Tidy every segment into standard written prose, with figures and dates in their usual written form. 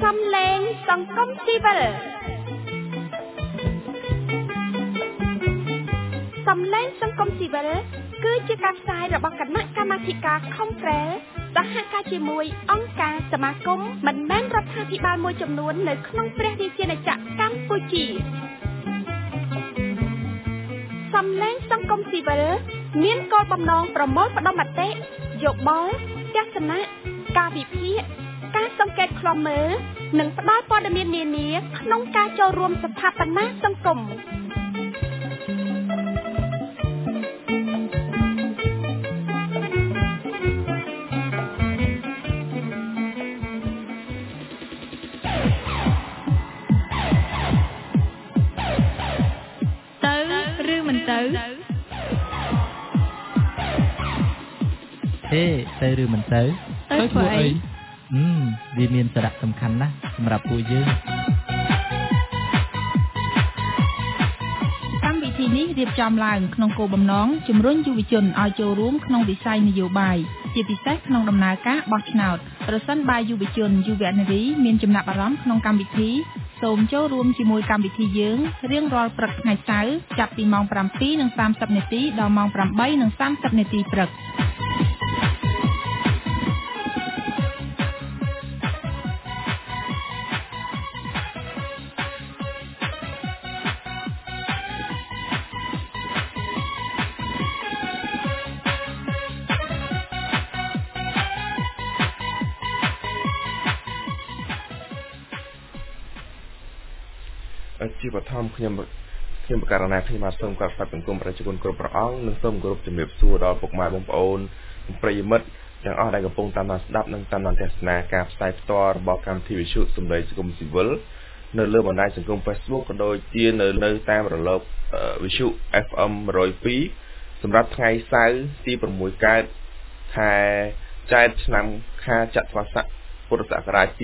សំឡេងសង្គមស៊ីវិលសំឡេងសង្គមស៊ីវិលគឺជាការផ្សាយរបស់គណៈកម្មាធិការ Conference សហការជាមួយអង្គការសមាគមមិនមែនរដ្ឋាភិបាលមួយចំនួននៅក្នុងព្រះរាជាណាចក្រកម្ពុជាសំឡេងសង្គមស៊ីវិលមានគោលបំណងប្រមូលផ្ដុំមតិយោបល់ទស្សនៈការវិភាគការសង្កេតឃ្លាំមើលនិងផ្ដល់ព័ត៌មាននានាក្នុងការចូលរួមស្ថាបនាសង្គមទៅឬមិនទៅធ្វើអីវាមានសារៈសំខាន់ណាស់សម្រាប់ពួកយើងកម្មវិធីនេះរៀបចំឡើងក្នុងគោលបំណងជំរុញយុវជនឲ្យចូលរួមក្នុងវិស័យនយោបាយជាពិសេសក្នុងដំណើរការបោះឆ្នោតប្រសិនបើយុវជនយុវនារីមានចំណាប់អារម្មណ៍ក្នុងកម្មវិធីសូមចូលរួមជាមួយកម្មវិធីយើងរៀងរាល់ព្រឹកថ្ងៃសៅរ៍ចាប់ពីម៉ោង 7:30 នាទីដល់ម៉ោង 8:30 នាទីព្រឹកជាបឋមខ្ញុំបករណាខ្ញុំបាទសូមគោរពស្វាគមន៍ប្រជាជនគ្រប់ព្រះអង្គនិងសូមគោរពជំរាបសួរដល់ពុកម៉ែបងប្អូនប្រិយមិត្តទាំងអស់ដែលកំពុងតាមដានស្ដាប់និងតាមដានទស្សនាការផ្សាយផ្ទាល់របស់កម្មវិធីវិទ្យុសម្លេងសង្គមស៊ីវិលនៅលើបណ្ដាញសង្គម Facebook ក៏ដូចជានៅតាមរលកវិទ្យុ FM 102សម្រាប់ថ្ងៃសៅរ៍ទី6កើតខែចែកឆ្នាំខាចត្វាស័កពុរសករាជ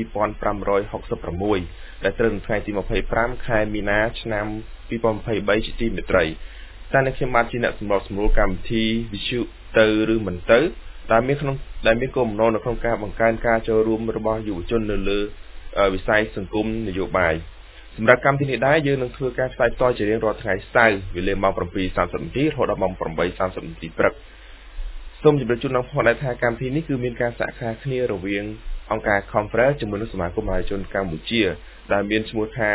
2566ដែលត្រូវនៅថ្ងៃទី25ខែមីនាឆ្នាំ2023ជាទីមេត្រីតែនៅខ្ញុំបាទជាអ្នកសម្របសម្រួលកម្មវិធីវិទ្យុទៅឬមិនទៅដែលមានគោលបំណងនៅក្នុងការបង្កើនការចូលរួមរបស់យុវជននៅលើវិស័យសង្គមនយោបាយសម្រាប់កម្មវិធីនេះដែរយើងនឹងធ្វើការផ្សាយផ្ទាល់ជារៀងរាល់ថ្ងៃសៅរ៍វេលាម៉ោង 7:30 នាទីរហូតដល់ម៉ោង 8:30 នាទីព្រឹកសូមជម្រាបជូនដល់ផងដែរថាកម្មវិធីនេះគឺមានការសហការគ្នារវាងអង្គការ Conference ជាមួយនឹងសមាគមមហាជនកម្ពុជាដែលមានឈ្មោះថា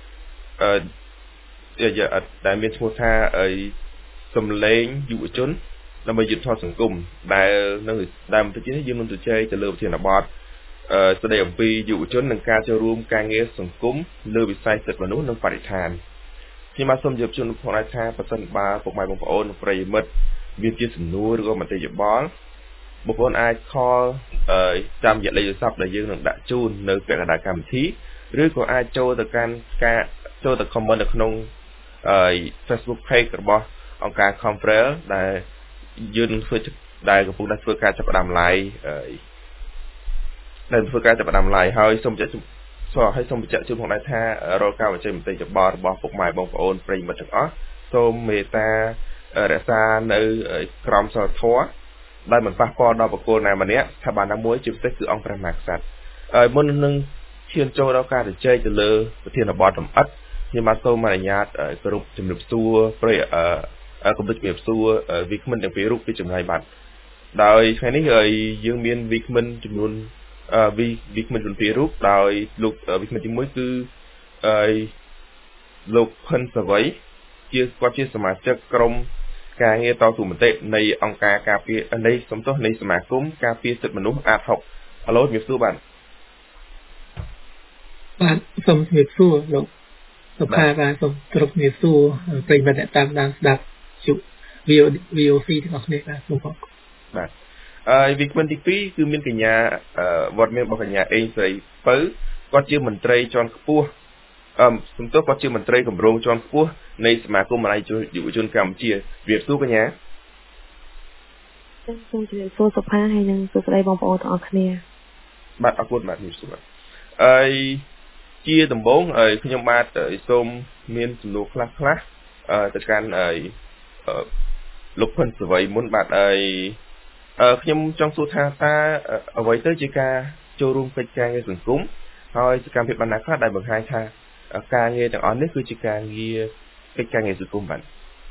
សំឡេងយុវជនដើម្បីយុទ្ធសាស្ត្រសង្គមដែលបន្តិចនេះយើងនឹងជជែកទៅលើប្រធានបទស្ដីអំពីយុវជននិងការចូលរួមការងារសង្គមលើវិស័យសិទ្ធិមនុស្សនិងបរិស្ថានខ្ញុំបាទសូមជម្រាបជូនផងដែរថាប្រសិនបើពុកម៉ែបងប្អូនប្រិយមិត្តមានជាសំណួរឬក៏មតិយោបល់បងប្អូនអាច call តាមរយៈលេខទូរស័ព្ទដែលយើងនឹងដាក់ជូននៅពាក្យកណ្ដាលកម្មវិធីឬក៏អាចចូលទៅ comment នៅក្នុងFacebook page របស់អង្គការ Conference ដែលយើងនឹងធ្វើដែលកំពុងតែធ្វើការចាប់ផ្ដើម live ហើយសូមបញ្ជាក់ជូនផងដែរថារាល់ការបញ្ចេញមតិយោបល់របស់ពុកម៉ែបងប្អូនប្រិយមិត្តទាំងអស់សូមមេត្តារក្សានៅក្រមសីលធម៌ដែលមិនប៉ះពាល់ដល់បុគ្គលណាម្នាក់ស្ថាប័នណាមួយជាពិសេសគឺអង្គព្រះមហាក្សត្រមុននឹងឈានចូលដល់ការជជែកទៅលើប្រធានបទលម្អិតខ្ញុំបាទសូមអនុញ្ញាតគោរពជំរាបសួរគំនិតជំរាបសួរវិក្កាមទាំងពីររូបពីចម្ងាយបាត់ដោយថ្ងៃនេះយើងមានវិក្កាមចំនួនវិក្កាមចំនួន2រូបដោយលោកវិក្កាមទី1គឺលោកផិនសវ័យគាត់ជាសមាជិកក្រុមការងារតស៊ូមតិនៃអង្គការការពារនៃសមាគមការពារសិទ្ធិមនុស្សអាត6ហៅជំរាបសួរបាទសូមជំរាបសួរលោកសុផាបាទសូមគ្រប់ជំរាបសួរប្រិយមិត្តអ្នកតាមដានស្ដាប់ជុ VOC ទាំងអស់គ្នាបាទសូមអរគុណបាទវិក្កាមទី2គឺមានកញ្ញាវត្តមានរបស់កញ្ញាអេងស្រីពៅគាត់ជាមន្ត្រីជាន់ខ្ពស់គាត់ជាមន្ត្រីគម្រោងជាន់ខ្ពស់នៃសមាគមមហាយុវជនកម្ពុជាជំរាបសួរកញ្ញាសូមជម្រាបសួរសុផាហើយនិងសួស្តីបងប្អូនទាំងអស់គ្នាបាទអរគុណបាទជំរាបសួរជាដំបូងខ្ញុំបាទសូមមានសំណួរខ្លះទៅកាន់លោកផិនសវ័យមុនបាទខ្ញុំចង់សួរថាតើអ្វីទៅជាការចូលរួមកិច្ចការងារសង្គមហើយសកម្មភាពបណ្ណាខ្លះដែលបង្ហាញថាការងារទាំងអស់នេះគឺជាការងារកិច្ចការងារសង្គមបាទ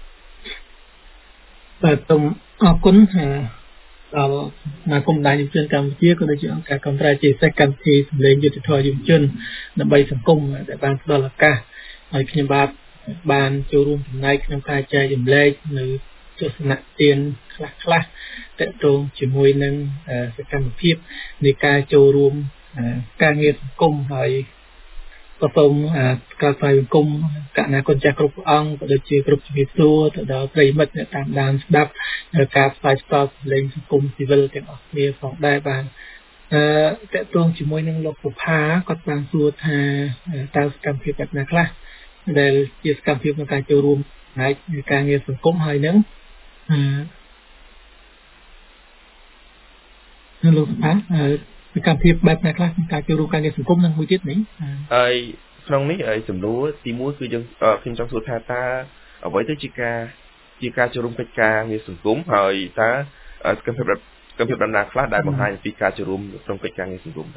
សូមអរគុណដល់សមាគមបណ្ដាញយុវជនកម្ពុជាក៏ដូចជាអង្គការកម្ពុជាជាកម្មវិធីសម្លេងយុត្តិធម៌យុវជនដើម្បីសង្គមដែលបានផ្ដល់ឱកាសឲ្យខ្ញុំបានចូលរួមចំណែកក្នុងការចែករំលែកនៅទស្សនៈទានខ្លះទាក់ទងជាមួយនឹងសកម្មភាពនៃការចូលរួមការងារសង្គមហើយក៏សូមក្រាបថ្វាយបង្គំកណ្ណាគុណចាស់គ្រប់ព្រះអង្គក៏ដូចជាគ្រប់ជំរាបសួរទៅដល់ប្រិយមិត្តអ្នកតាមដានស្ដាប់ការផ្សាយផ្ទាល់សម្លេងសង្គមស៊ីវិលទាំងអស់គ្នាផងដែរបានតាក់ទងជាមួយនឹងលោកសុផាគាត់បានសួរថាតើសកម្មភាពបែបណាខ្លះដែលជាសកម្មភាពក្នុងការចូលរួមផ្នែកនៃការងារសង្គមហើយនឹងលោកសុផាសកម្មភាពបែបណាខ្លះក្នុងការចូលរួមការងារសង្គមនឹងមួយទៀតនេះហើយក្នុងនេះសំណួរទី1គឺយើងខ្ញុំចង់សួរថាតើអ្វីទៅជាការចូលរួមកិច្ចការងារសង្គមហើយតើសកម្មភាពដំណាក់ខ្លះដែលបង្ហាញពីការចូលរួមក្នុងកិច្ចការងារសង្គម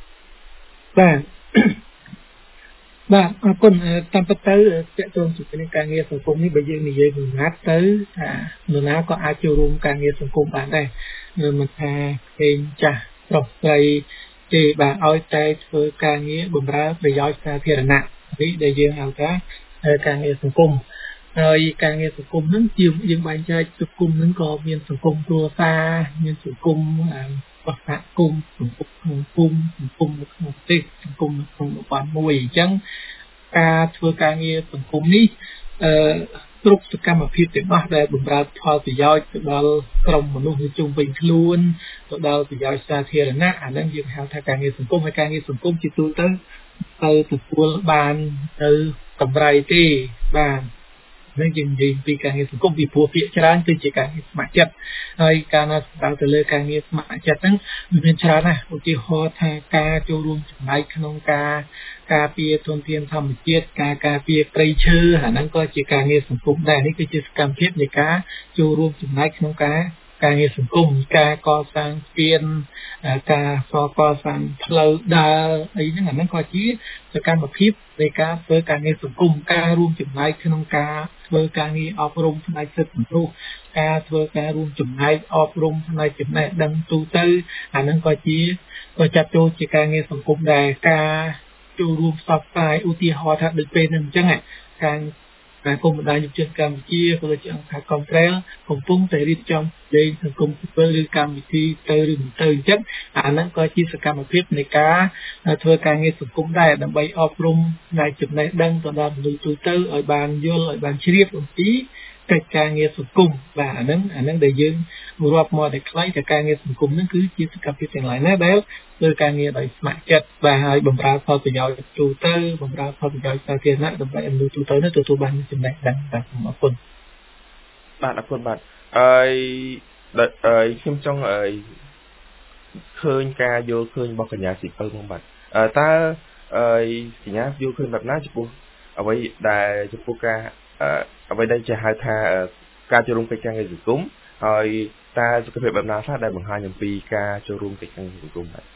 បាទអរគុណតាមពិតទៅតកតងជាមួយនឹងការងារសង្គមនេះបើយើងនិយាយសម្ងាត់ទៅថានរណាក៏អាចចូលរួមការងារសង្គមបានដែរមិនថាក្មេងចាស់ប្រុសស្រីទេបាទឲ្យតែធ្វើការងារបម្រើប្រយោជន៍សាធារណៈនេះដែលយើងហៅថាការងារសង្គមហើយការងារសង្គមហ្នឹងយើងបែងចែកសង្គមហ្នឹងក៏មានសង្គមគ្រួសារមានសង្គមសហគមន៍សង្គមក្នុងភូមិសង្គមក្នុងប្រទេសសង្គមក្នុងតំបន់មួយអញ្ចឹងការធ្វើការងារសង្គមនេះគ្រប់សកម្មភាពទាំងអស់ដែលបម្រើផលប្រយោជន៍ទៅដល់ក្រុមមនុស្សនៅជុំវិញខ្លួនទៅដល់ប្រយោជន៍សាធារណៈអាហ្នឹងយើងហៅថាការងារសង្គមហើយការងារសង្គមជាទូទៅទទួលបានទៅកម្រៃទេបាទនឹងយើងនិយាយពីការងារសង្គមពីព្រោះពាក្យច្រើនគឺជាការងារស្ម័គ្រចិត្តហើយការណាស្ដារទៅលើការងារស្ម័គ្រចិត្តហ្នឹងមានច្រើនណាស់ឧទាហរណ៍ថាការចូលរួមចំណែកក្នុងការពារធនធានធម្មជាតិការពារព្រៃឈើអាហ្នឹងក៏ជាការងារសង្គមដែរនេះគឺជាសកម្មភាពនៃការចូលរួមចំណែកក្នុងការងារសង្គមការកសាងស្ពានការកសាងផ្លូវដើរអីហ្នឹងអាហ្នឹងក៏ជាសកម្មភាពនៃការធ្វើការងារសង្គមការរួមចំណែកក្នុងការធ្វើការងារអប់រំផ្នែកសិទ្ធិមនុស្សការធ្វើការរួមចំណែកអប់រំផ្នែកចំណេះដឹងទូទៅអាហ្នឹងក៏ចាត់ចូលជាការងារសង្គមដែរការចូលរួមផ្សព្វផ្សាយឧទាហរណ៍ថាដូចពេលហ្នឹងអញ្ចឹងការគុំបណ្ដាញយុវជនកម្ពុជាក៏ដូចជាអង្គការកំប្រែលកំពុងតែរៀបចំលេងសង្គមស៊ីវិលឬកម្មវិធីទៅឬមិនទៅអញ្ចឹងអាហ្នឹងក៏ជាសកម្មភាពនៃការធ្វើការងារសង្គមដែរដើម្បីអប់រំផ្នែកចំណេះដឹងទៅដល់មនុស្សទូទៅឲ្យបានយល់ឲ្យបានជ្រាបអំពីកិច្ចការងារសង្គមបាទអាហ្នឹងដែលយើងរាប់មកតែខ្លីតែការងារសង្គមហ្នឹងគឺជាសកម្មភាពទាំងឡាយណាដែលធ្វើការងារដោយស្ម័គ្រចិត្តបាទហើយបម្រើផលប្រយោជន៍ទូទៅបម្រើផលប្រយោជន៍សាធារណៈដើម្បីឲ្យមនុស្សទូទៅនោះទទួលបានចំណេះដឹងបាទសូមអរគុណបាទអរគុណបាទហើយខ្ញុំចង់ឃើញការយល់ឃើញរបស់កញ្ញាស៊ីពៅមកបាទតើកញ្ញាយល់ឃើញបែបណាចំពោះអ្វីដែលចំពោះការអ្វីដែលជាហៅថាការចូលរួមកិច្ចការងារសង្គមហើយតើសុខភាពបែបណាខ្លះដែលបង្ហាញអំពីការចូលរួមកិច្ចការងារសង្គមបាទ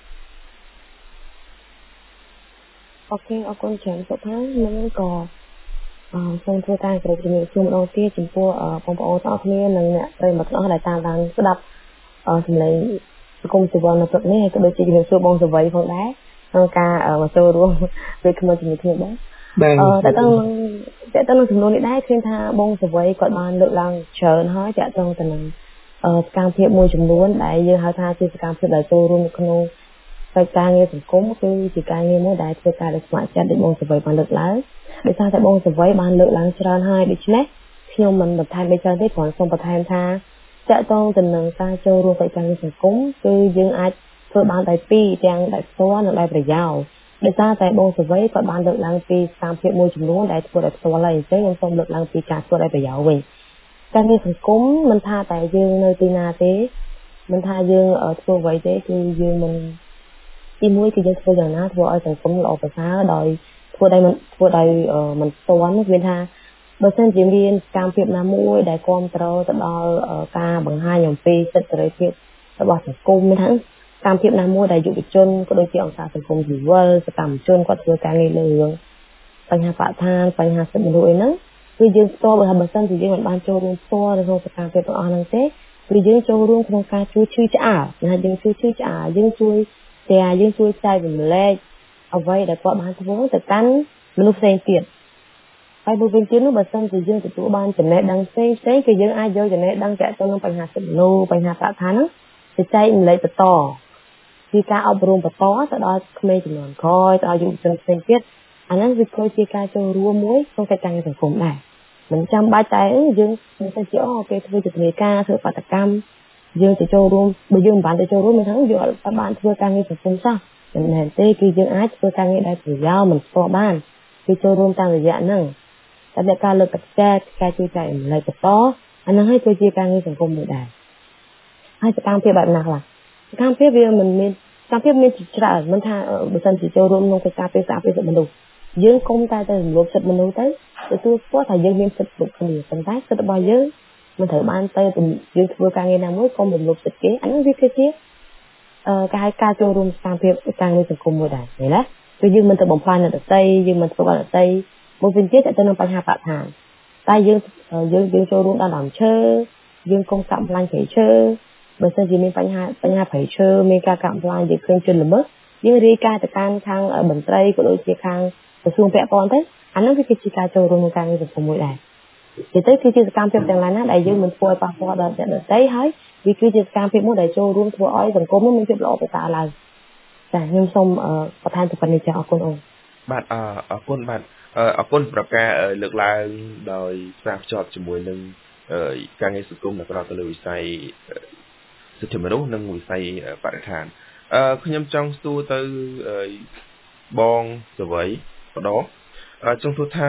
អូខេអរគុណច្រើនសុផានឹងក៏សូមធ្វើការគោរពជំរាបសួរម្ដងទៀតចំពោះបងប្អូនទាំងអស់គ្នានិងអ្នកប្រិយមិត្តទាំងអស់ដែលតាមដានស្ដាប់សម្លេងសង្គមស៊ីវិលនៅព្រឹកនេះហើយក៏ដូចជាជំរាបសួរបងសវ័យផងដែរក្នុងការមកចូលរួមពេលគ្នាជាមួយគ្នាដែរតែតើនឹងចំនួននេះដែរឃើញថាបងសវ័យគាត់បានលើកឡើងច្រើនហើយតាក់ទងទៅនឹងសកម្មភាពមួយចំនួនដែលយើងហៅថាជាសកម្មភាពដែលចូលរួមក្នុងកិច្ចការងារសង្គមគឺជាការងារមួយដែលធ្វើការដោយស្ម័គ្រចិត្តដូចបងសវ័យបានលើកឡើងដោយសារតែបងសវ័យបានលើកឡើងច្រើនហើយដូច្នេះខ្ញុំមិនបន្ថែមអីច្រើនទេគ្រាន់សូមបន្ថែមថាតាក់ទងទៅនឹងការចូលរួមកិច្ចការងារសង្គមគឺយើងអាចធ្វើបានដោយពីរទាំងដោយផ្ទាល់និងដោយប្រយោលដោយសារតែបងសវ័យគាត់បានលើកឡើងពីសកម្មភាពមួយចំនួនដែលធ្វើដោយផ្ទាល់ហើយអញ្ចឹងខ្ញុំសូមលើកឡើងពីការធ្វើដោយប្រយោលវិញការងារសង្គមមិនថាតែយើងនៅទីណាទេមិនថាយើងធ្វើអ្វីទេគឺយើងមិនទីមួយគឺយើងធ្វើយ៉ាងណាធ្វើឲ្យសង្គមល្អប្រសើរដោយធ្វើដោយមិនផ្ទាន់គឺមានថាបើសិនជាមានសកម្មភាពណាមួយដែលគ្រប់គ្រងទៅដល់ការបង្ហាញអំពីសិទ្ធិសេរីភាពរបស់សង្គមមានថាកម្មភាពណាមួយដែលយុវជនក៏ដូចជាអង្គការសង្គមស៊ីវិលសកម្មជនគាត់ធ្វើការងារលើរឿងបញ្ហាបរិស្ថានបញ្ហាសិទ្ធិមនុស្សអីហ្នឹងគឺយើងស្គាល់បើសិនជាយើងមិនបានចូលរួមផ្ទាល់នៅក្នុងសកម្មភាពទាំងអស់ហ្នឹងទេគឺយើងចូលរួមក្នុងការជួយឈឺឆ្អាលណាយើងជួយឈឺឆ្អាលយើងជួយចែករំលែកអ្វីដែលគាត់បានធ្វើទៅកាន់មនុស្សផ្សេងទៀតហើយមួយវិញទៀតនោះបើសិនជាយើងទទួលបានចំណេះដឹងផ្សេងគឺយើងអាចយកចំណេះដឹងទាក់ទងនឹងបញ្ហាសិទ្ធិមនុស្សបញ្ហាបរិស្ថានហ្នឹងទៅចែករំលែកបន្តពីការអប់រំបន្តទៅដល់ក្មេងជំនាន់ក្រោយទៅដល់យុវជនផ្សេងទៀតអាហ្នឹងវាក៏ជាការចូលរួមមួយក្នុងកិច្ចការងារសង្គមដែរមិនចាំបាច់តែយើងមិនទៅជាគេធ្វើយុទ្ធនាការធ្វើបាតកម្មយើងទៅចូលរួមបើយើងមិនបានទៅចូលរួមមិនថាយើងអត់បានធ្វើការងារសង្គមសោះមិនមែនទេគឺយើងអាចធ្វើការងារដែលប្រយោជន៍មិនស្គាល់បានគឺចូលរួមតាមរយៈហ្នឹងតែអ្នកការលើកទឹកចិត្តការជួយចែករំលែកបន្តអាហ្នឹងហើយគឺជាការងារសង្គមមួយដែរហើយសកម្មភាពបែបណាខ្លះសកម្មភាពវាមិនមានសកម្មភាពមានច្រើនមិនថាបើសិនជាចូលរួមក្នុងកិច្ចការពារសិទ្ធិមនុស្សយើងគុំតែទៅរំលោភសិទ្ធិមនុស្សទៅទទួលស្គាល់ថាយើងមានសិទ្ធិគ្រប់គ្នាប៉ុន្តែសិទ្ធិរបស់យើងមិនត្រូវបានទៅយើងធ្វើការងារណាមួយកុំរំលោភសិទ្ធិគេអានោះវាគឺជាការចូលរួមសកម្មភាពការងារសង្គមមួយដែរឃើញទេគឺយើងមិនទៅបំផ្លាញអ្នកដទៃយើងមិនធ្វើបាបអ្នកដទៃមួយវិញទៀតទៅនឹងបញ្ហាបរិស្ថានតែយើងចូលរួមដល់ដើមឈើយើងកុំកាប់បំផ្លាញព្រៃឈើបើសិនជាមានបញ្ហាព្រៃឈើមានការកាប់បំផ្លាញយើងឃើញជនល្មើសយើងរាយការណ៍ទៅកាន់ខាងមន្ត្រីក៏ដូចជាខាងក្រសួងពាក់ព័ន្ធទៅអានោះវាគឺជាការចូលរួមក្នុងការងារសង្គមមួយដែរនិយាយទៅគឺជាសកម្មភាពទាំងឡាយណាដែលយើងមិនធ្វើឲ្យប៉ះពាល់ដល់អ្នកដទៃហើយវាគឺជាសកម្មភាពមួយដែលចូលរួមធ្វើឲ្យសង្គមនោះមានភាពល្អប្រសើរឡើងចាខ្ញុំសូមបន្ថែមទៅប៉ុណ្្នេះចាអរគុណអូនបាទអរគុណបាទអរគុណសម្រាប់ការលើកឡើងដោយផ្សារភ្ជាប់ជាមួយនឹងការងារសង្គមនៅក្រៅទៅលើវិស័យសិទ្ធិមនុស្សនិងវិស័យបរិស្ថានខ្ញុំចង់សួរទៅបងសវ័យម្ដងចង់សួរថា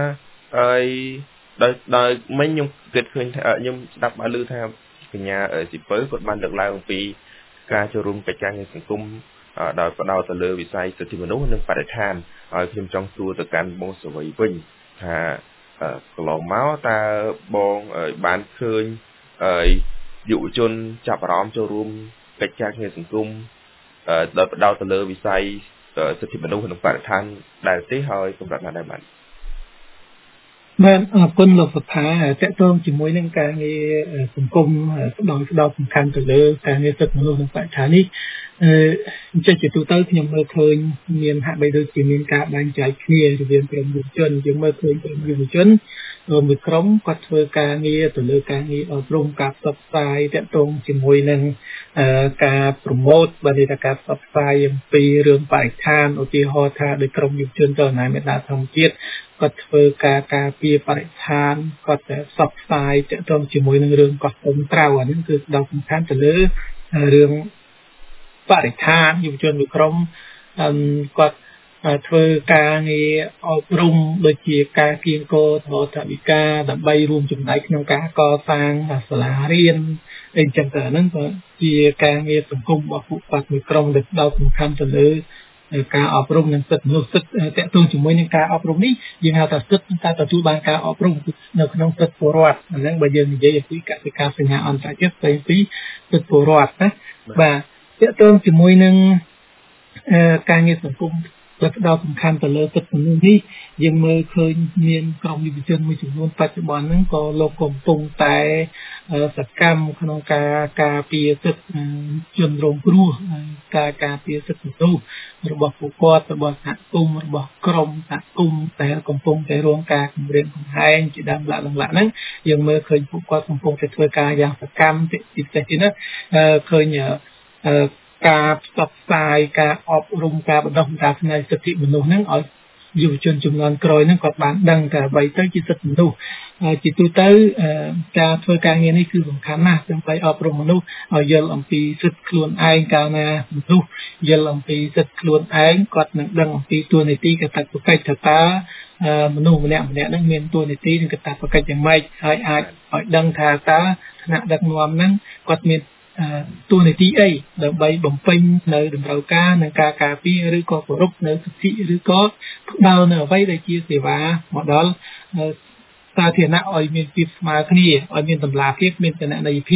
ដោយមិញខ្ញុំគិតឃើញថាខ្ញុំស្ដាប់បានឮថាកញ្ញាស៊ីពៅគាត់បានលើកឡើងអំពីការចូលរួមកិច្ចការងារសង្គមដោយផ្ដោតទៅលើវិស័យសិទ្ធិមនុស្សនិងបរិស្ថានហើយខ្ញុំចង់សួរទៅកាន់បងសវ័យវិញថាកន្លងមកតើបងបានឃើញយុវជនចាប់អារម្មណ៍ចូលរួមកិច្ចការងារសង្គមដោយផ្ដោតទៅលើវិស័យសិទ្ធិមនុស្សនិងបរិស្ថានដែលទេហើយសម្រាប់ណាដែរបាទបាទអរគុណលោកសុថាតកតងជាមួយនឹងការងារសង្គមផ្ដោតសំខាន់ទៅលើការងារសិទ្ធិមនុស្សនិងបរិស្ថាននេះអញ្ចឹងជាទូទៅខ្ញុំមើលឃើញមានហាក់បីដូចជាមានការបែងចែកគ្នារវាងក្រុមយុវជនយើងមើលឃើញក្រុមយុវជនមួយក្រុមគាត់ធ្វើការងារទៅលើការងារអប់រំការផ្សព្វផ្សាយតកតងជាមួយនឹងការប្រម៉ូទបើនិយាយថាការផ្សព្វផ្សាយអំពីរឿងបរិស្ថានឧទាហរណ៍ថាដោយក្រុមយុវជនចលនាមេដាធម្មជាតិគាត់ធ្វើការការពារបរិស្ថានគាត់ផ្សព្វផ្សាយតកតងជាមួយនឹងរឿងកោះកុងត្រៅអានេះគឺដល់សំខាន់ទៅលើរឿងបរិស្ថានយុវជនមួយក្រុមគាត់ធ្វើការងារអប់រំដូចជាការគៀងគរថវិកាដើម្បីរួមចំណែកក្នុងការកសាងសាលារៀនអីចឹងទៅហ្នឹងក៏ជាការងារសង្គមរបស់ពួកគាត់មួយក្រុមដែលផ្ដោតសំខាន់ទៅលើការអប់រំនិងសិទ្ធិមនុស្សសិទ្ធិតកតងជាមួយនឹងការអប់រំនេះយើងហៅថាសិទ្ធិតែទទួលបានការអប់រំនៅក្នុងសិទ្ធិពលរដ្ឋហ្នឹងបើយើងនិយាយអំពីកសិកម្មសញ្ញាអន្តរជាតិផ្សេងពីសិទ្ធិពលរដ្ឋណាបាទតកតងជាមួយនឹងការងារសង្គមផ្ដោតសំខាន់ទៅលើសិទ្ធិមនុស្សនេះយើងមើលឃើញមានក្រុមយុវជនមួយចំនួនបច្ចុប្បន្នហ្នឹងក៏លោកកំពុងតែសកម្មក្នុងការការពារសិទ្ធិជនរងគ្រោះការពារសិទ្ធិមនុស្សរបស់ពួកគាត់របស់សហគមន៍របស់ក្រុមសហគមន៍តែកំពុងតែរងការគំរាមកំហែងជាដើមឡាក់ហ្នឹងយើងមើលឃើញពួកគាត់កំពុងតែធ្វើការយ៉ាងសកម្មពិសេសទៀតណាឃើញការផ្សព្វផ្សាយការអប់រំការបណ្ដុះបណ្ដាលផ្នែកសិទ្ធិមនុស្សហ្នឹងឲ្យយុវជនជំនាន់ក្រោយហ្នឹងគាត់បានដឹងថាអ្វីទៅជាសិទ្ធិមនុស្សជាទូទៅការធ្វើការងារនេះគឺសំខាន់ណាស់ដើម្បីអប់រំមនុស្សឲ្យយល់អំពីសិទ្ធិខ្លួនឯងកាលណាមនុស្សយល់អំពីសិទ្ធិខ្លួនឯងគាត់នឹងដឹងអំពីតួនាទីកាតព្វកិច្ចថាតើមនុស្សម្នាក់ហ្នឹងមានតួនាទីនិងកាតព្វកិច្ចយ៉ាងម៉េចហើយអាចឲ្យដឹងថាតើថ្នាក់ដឹកនាំហ្នឹងគាត់មានតួនាទីអីដើម្បីបំពេញនៅតម្រូវការនិងការការពារឬក៏គោរពនៅសិទ្ធិឬក៏ផ្ដល់នៅអ្វីដែលជាសេវាមកដល់សាធារណៈឲ្យមានភាពស្មើគ្នាឲ្យមានតម្លាភាពមានតនន័យភាព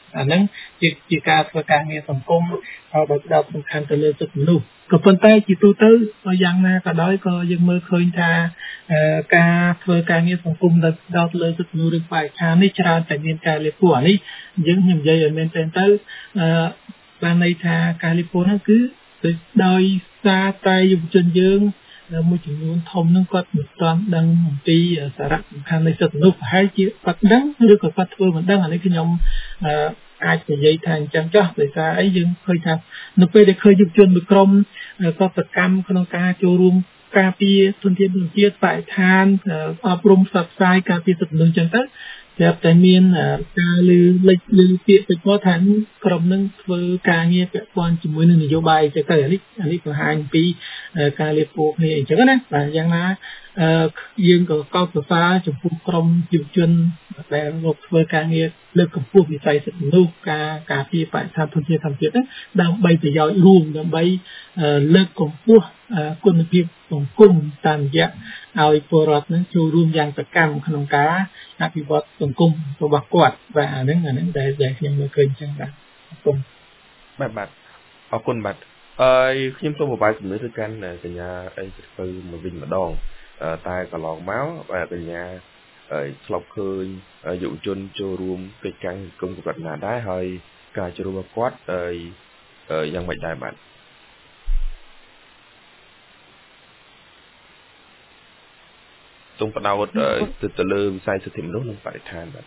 អាហ្នឹងជាការធ្វើការងារសង្គមដោយផ្ដោតសំខាន់ទៅលើសិទ្ធិមនុស្សក៏ប៉ុន្តែជាទូទៅយ៉ាងណាក៏ដោយក៏យើងមើលឃើញថាការធ្វើការងារសង្គមដោយផ្ដោតលើសិទ្ធិមនុស្សឬបរិស្ថាននេះច្រើនតែមានការលាបពណ៌នេះយើងខ្ញុំនិយាយឲ្យមែនទៅបានន័យថាការលាបពណ៌ហ្នឹងគឺដោយសារតែយុវជនយើងមួយចំនួនធំនឹងគាត់មិនទាន់ដឹងអំពីសារៈសំខាន់នៃសិទ្ធិមនុស្សប្រហែលជាគាត់ដឹងឬក៏គាត់ធ្វើមិនដឹងអានេះខ្ញុំអាចនិយាយថាអញ្ចឹងចុះដោយសារអីយើងឃើញថានៅពេលដែលឃើញយុវជនមួយក្រុមក៏សកម្មក្នុងការចូលរួមការពារធនធានធម្មជាតិបរិស្ថានអប់រំផ្សព្វផ្សាយការពារសិទ្ធិមនុស្សអញ្ចឹងទៅស្រាប់តែមានការលើកពាក្យពេចន៍ថាក្រុមនឹងធ្វើការងារពាក់ព័ន្ធជាមួយនឹងនយោបាយអញ្ចឹងទៅអានេះបង្ហាញពីការលាបពណ៌គ្នាអញ្ចឹងណាបាទយ៉ាងណាយើងក៏កោតសរសើរចំពោះក្រុមយុវជនដែលមកធ្វើការងារលើកកម្ពស់វិស័យសិទ្ធិមនុស្សការពារបរិស្ថានធនធានធម្មជាតិដើម្បីប្រយោជន៍រួមដើម្បីលើកកម្ពស់គុណភាពសង្គមតាមរយៈឲ្យពលរដ្ឋនឹងចូលរួមយ៉ាងសកម្មក្នុងការអភិវឌ្ឍសង្គមរបស់គាត់បាទអាហ្នឹងដែលខ្ញុំមើលឃើញអញ្ចឹងបាទអរគុណបាទអរគុណបាទហើយខ្ញុំសូមបបាយជំនួយទៅកាន់កញ្ញាអីទៅមកវិញម្ដងតែកន្លងមកបាទកញ្ញាឆ្លប់ឃើញយុវជនចូលរួមកិច្ចការសង្គមគាត់ណាដែរហើយការចូលរួមរបស់គាត់យ៉ាងម៉េចដែរបាទសូមបដោតទៅលើវិស័យសិទ្ធិមនុស្សនិងបរិស្ថានបាទ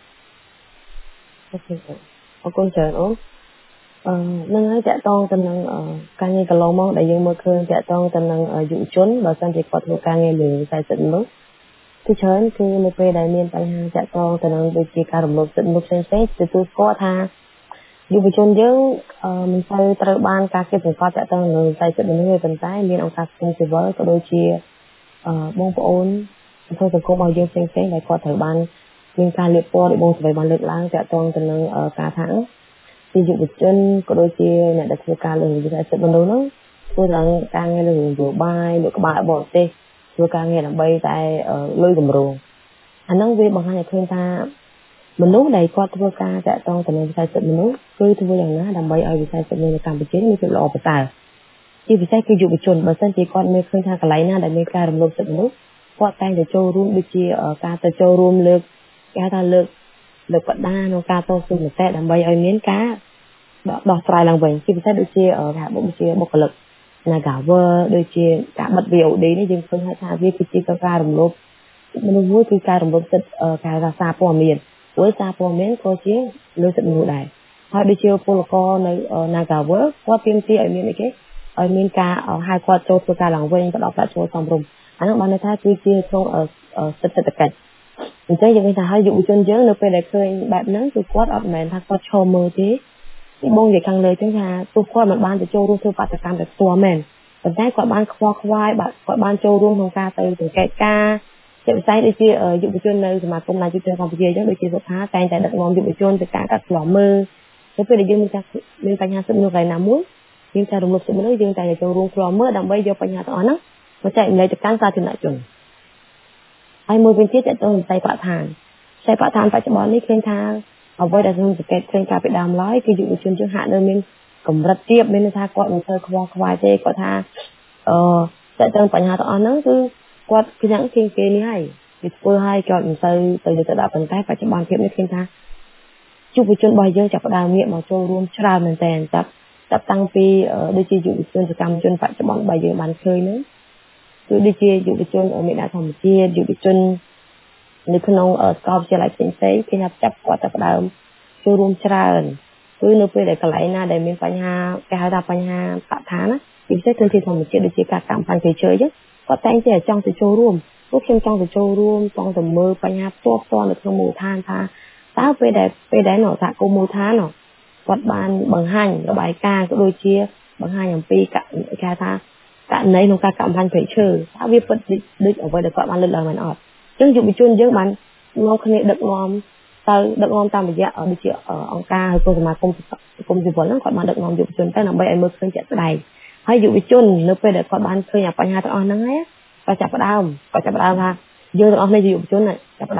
អរគុណច្រើនអូននឹងហើយតកតងទៅនឹងការងារកន្លងមកដែលយើងមើលឃើញតកតងទៅនឹងយុវជនបើសិនជាគាត់ធ្វើការងារលើវិស័យសិទ្ធិមនុស្សគឺច្រើនគឺនៅពេលដែលមានបញ្ហាតកតងទៅនឹងដូចជាការរំលោភសិទ្ធិមនុស្សផ្សេងៗទទួលស្គាល់ថាយុវជនយើងមិនសូវត្រូវបានការគេបង្កប់តកតងនឹងវិស័យសិទ្ធិមនុស្សទេប៉ុន្តែមានអង្គការសង្គមស៊ីវិលក៏ដូចជាបងប្អូនក្នុងសង្គមរបស់យើងផ្សេងៗដែលគាត់ត្រូវបានមានការលាបពណ៌ដោយបងស្រីបានលើកឡើងតកតងទៅនឹងការថាជាយុវជនក៏ដូចជាអ្នកដែលធ្វើការលើវិស័យសិទ្ធិមនុស្សនោះធ្វើឡើងការងារលើនយោបាយលើក្បាលបរទេសធ្វើការងារដើម្បីតែលុយកម្រងអាហ្នឹងវាបង្ហាញឲ្យឃើញថាមនុស្សដែលគាត់ធ្វើការតាក់ទងទៅនឹងវិស័យសិទ្ធិមនុស្សគឺធ្វើយ៉ាងណាដើម្បីឲ្យវិស័យសិទ្ធិមនុស្សនៅកម្ពុជាមានភាពល្អប្រសើរជាពិសេសគឺយុវជនបើសិនជាគាត់មើលឃើញថាកន្លែងណាដែលមានការរំលោភសិទ្ធិមនុស្សគាត់តែងតែចូលរួមដូចជាការទៅចូលរួមលើកគេហៅថាលើកបដាក្នុងការតស៊ូមតិដើម្បីឲ្យមានការដោះស្រាយឡើងវិញជាពិសេសដូចជាថាបុគ្គលិក Nagawer ដូចជាការបិទ VOD នេះយើងឃើញថាវាគឺជាការរំលោភមនុស្សមួយគឺការរំលោភសិទ្ធិការរសារព័ត៌មានព្រោះសារព័ត៌មានក៏ជាលើសិទ្ធិមនុស្សដែរហើយដូចជាពលករនៅ Nagawer គាត់ទាមទារឲ្យមានអីគេឲ្យមានការហៅគាត់ចូលធ្វើការឡើងវិញផ្ដល់ប្រាក់ឈ្នួលសមរម្យអានោះបានន័យថាគឺជាក្នុងសិទ្ធិសេដ្ឋកិច្ចអញ្ចឹងយើងឃើញថាហើយយុវជនយើងនៅពេលដែលឃើញបែបហ្នឹងគឺគាត់អត់មែនថាគាត់ឈរមើលទេពីបងនិយាយខាងលើអញ្ចឹងថាទោះគាត់មិនបានទៅចូលរួមធ្វើបាតកម្មតែផ្ទាល់មែនប៉ុន្តែគាត់បានខ្វល់ខ្វាយគាត់បានចូលរួមក្នុងការទៅសង្កេតការណ៍ជាពិសេសដូចជាយុវជននៅសមាគមប្រជាជនកម្ពុជាអញ្ចឹងដូចជាសុខាតែងតែដឹកនាំយុវជនទៅការកាត់ឆ្លងមើលទៅពេលដែលយើងមានបញ្ហាសិទ្ធិមនុស្សកន្លែងណាមួយយើងតែរំលោភសិទ្ធិមនុស្សយើងតែចូលរួមឆ្លងមើលដើម្បីយកបញ្ហាទាំងអស់ហ្នឹងមកចែករំលែកទៅកាន់សាធារណជនហើយមួយវិញទៀតតើទៅវិស័យបរិស្ថានបច្ចុប្បន្ននេះឃើញថាអ្វីដែលខ្ញុំសង្កេតឃើញកាលពីដើមឡើយគឺយុវជនយើងហាក់នៅមានកម្រិតទាបមានន័យថាគាត់មិនសូវខ្វល់ខ្វាយទេគាត់ថាតើទៅបញ្ហាទាំងអស់ហ្នឹងគឺគាត់យ៉ាងគេនេះហើយវាធ្វើឲ្យគាត់មិនសូវទៅយកទៅដាក់ប៉ុន្តែបច្ចុប្បន្នភាពនេះឃើញថាយុវជនរបស់យើងចាប់ផ្ដើមងាកមកចូលរួមច្រើនមែនតើចាប់តាំងពីដូចជាយុវជនសកម្មជនបច្ចុប្បន្នរបស់យើងបានឃើញហ្នឹងគឺដូចជាយុវជនមេដាធម្មជាតិយុវជននៅក្នុងសាកលវិទ្យាល័យផ្សេងៗគេចាប់គាត់ចាប់ផ្ដើមចូលរួមច្រើនគឺនៅពេលដែលកន្លែងណាដែលមានបញ្ហាគេហៅថាបញ្ហាបរិស្ថានណាពិសេសគឺធម្មជាតិដូចជាការកម្មបញ្ហាជើអញ្ចឹងគាត់តែងតែចង់ទៅចូលរួមពួកខ្ញុំចង់ទៅចូលរួមចង់ទៅមើលបញ្ហាផ្ទាល់នៅក្នុងមូលដ្ឋានថាតើពេលដែលនៅសហគមន៍មូលដ្ឋានគាត់បានបង្ហាញរបាយការណ៍ក៏ដូចជាបង្ហាញអំពីគេហៅថាករណីក្នុងការកម្មបញ្ហាឈើតើវាពិតដូចអ្វីដែលគាត់បានលើកឡើងមែនអត់អញ្ចឹងយុវជនយើងបាននាំគ្នាដឹកនាំតាមរយៈដូចជាអង្គការឬក៏សមាគមសង្គមស៊ីវិលហ្នឹងគាត់បានដឹកនាំយុវជនទៅដើម្បីឲ្យមើលឃើញជាក់ស្ដែងហើយយុវជននៅពេលដែលគាត់បានឃើញបញ្ហាទាំងអស់ហ្នឹងហើយគាត់ចាប់ផ្ដើមថាយើងទាំងអស់គ្នាជាយុវជនចាប់ផ្ដើម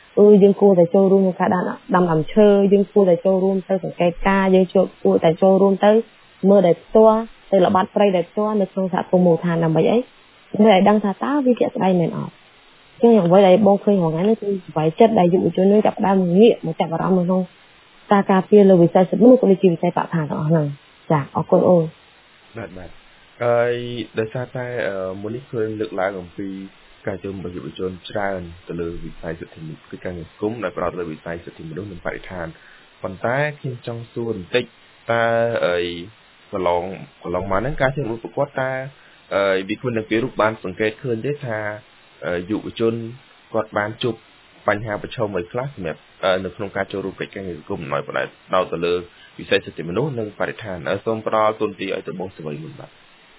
យើងគួរតែចូលរួមក្នុងការដាំដើមឈើយើងគួរតែចូលរួមទៅសង្កេតការណ៍យើងគួរតែចូលរួមទៅមើលដោយផ្ទាល់ទៅល្បាតព្រៃដោយផ្ទាល់នៅក្នុងសហគមន៍មូលដ្ឋានដើម្បីអីដើម្បីឲ្យដឹងថាតើវាជាក់ស្ដែងមែនអត់ចឹងអ្វីដែលបងឃើញថ្ងៃនេះគឺស្វ័យចិត្តដែលយុវជននេះចាប់ផ្ដើមងាកមកចាប់អារម្មណ៍ក្នុងការការពារលើវិស័យសិទ្ធិមនុស្សក៏ដូចជាវិស័យបរិស្ថានទាំងអស់ហ្នឹងចាអរគុណអូនបាទហើយដោយសារតែមុននេះឃើញលើកឡើងអំពីការចូលរួមរបស់យុវជនច្រើនទៅលើវិស័យសិទ្ធិមនុស្សគឺការងារសង្គមដែលផ្ដោតលើវិស័យសិទ្ធិមនុស្សនិងបរិស្ថានប៉ុន្តែខ្ញុំចង់សួរបន្តិចតើកន្លងមកហ្នឹងការចូលរួមប្រកបតើវិគុណនឹងពីរូបបានសង្កេតឃើញទេថាយុវជនគាត់បានជួបបញ្ហាប្រឈមមួយខ្លះសម្រាប់នៅក្នុងការចូលរួមកិច្ចការងារសង្គមដោយផ្ដោតទៅលើវិស័យសិទ្ធិមនុស្សនិងបរិស្ថានសូមផ្ដល់ទូនទីឲ្យទៅបងស្រីមុនបាទ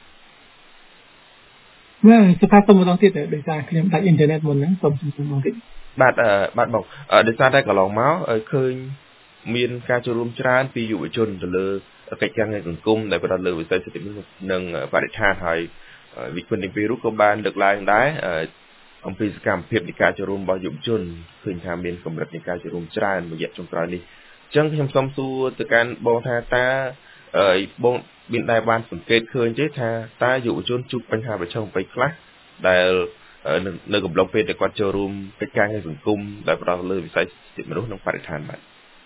សុខភាពម្ដងទៀតដោយសារខ្ញុំដាច់អ៊ីនធឺណិតមុនហ្នឹងសូមជំរាបបងតិចបាទបងដោយសារតែកន្លងមកឃើញមានការចូលរួមច្រើនពីយុវជនទៅលើកិច្ចការងារសង្គមដែលផ្ដោតលើវិស័យសិទ្ធិមនុស្សនិងបរិស្ថានហើយវិគុណទាំងពីររូបក៏បានលើកឡើងដែរអំពីសកម្មភាពនៃការចូលរួមរបស់យុវជនឃើញថាមានកម្រិតនៃការចូលរួមច្រើនរយៈចុងក្រោយនេះអញ្ចឹងខ្ញុំសូមសួរទៅកាន់បងថាតើបងមានដែរបានសង្កេតឃើញទេថាតើយុវជនជួបបញ្ហាប្រឈមអ្វីខ្លះដែលនៅកំឡុងពេលដែលគាត់ចូលរួមកិច្ចការងារសង្គមដែលផ្ដោតលើវិស័យសិទ្ធិមនុស្សនិងបរិស្ថានបាទ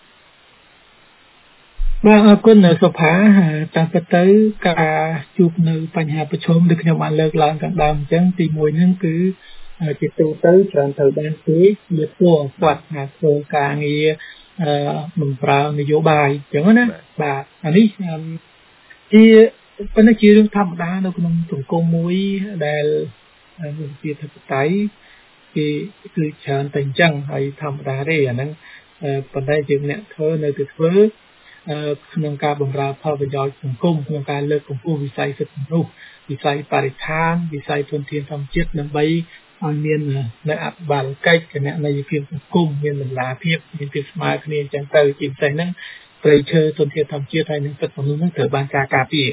អរគុណសុផាតាមពិតទៅការជួបនៅបញ្ហាប្រឈមដូចខ្ញុំបានលើកឡើងខាងដើមអញ្ចឹងទី1ហ្នឹងគឺជាទូទៅច្រើនទៅបានទេវាព្រោះគាត់ថាធ្វើការងារបំរើនយោបាយអញ្ចឹងណាបាទអានេះជាប៉ុន្តែជារឿងធម្មតានៅក្នុងសង្គមមួយដែលជាធិបតេយ្យគឺច្រើនតែអញ្ចឹងហើយធម្មតាទេអាហ្នឹងប៉ុន្តែយើងអ្នកធ្វើនៅតែធ្វើក្នុងការបម្រើផលប្រយោជន៍សង្គមក្នុងការលើកកម្ពស់វិស័យសិទ្ធិមនុស្សវិស័យបរិស្ថានវិស័យធនធានធម្មជាតិដើម្បីឲ្យមាននៅអភិបាលកិច្ចគណនេយ្យភាពសង្គមមានតម្លាភាពមានភាពស្មើគ្នាអញ្ចឹងទៅជាពិសេសហ្នឹងព្រៃឈើធនធានធម្មជាតិហើយនឹងសិទ្ធិមនុស្សហ្នឹងត្រូវបានការពារ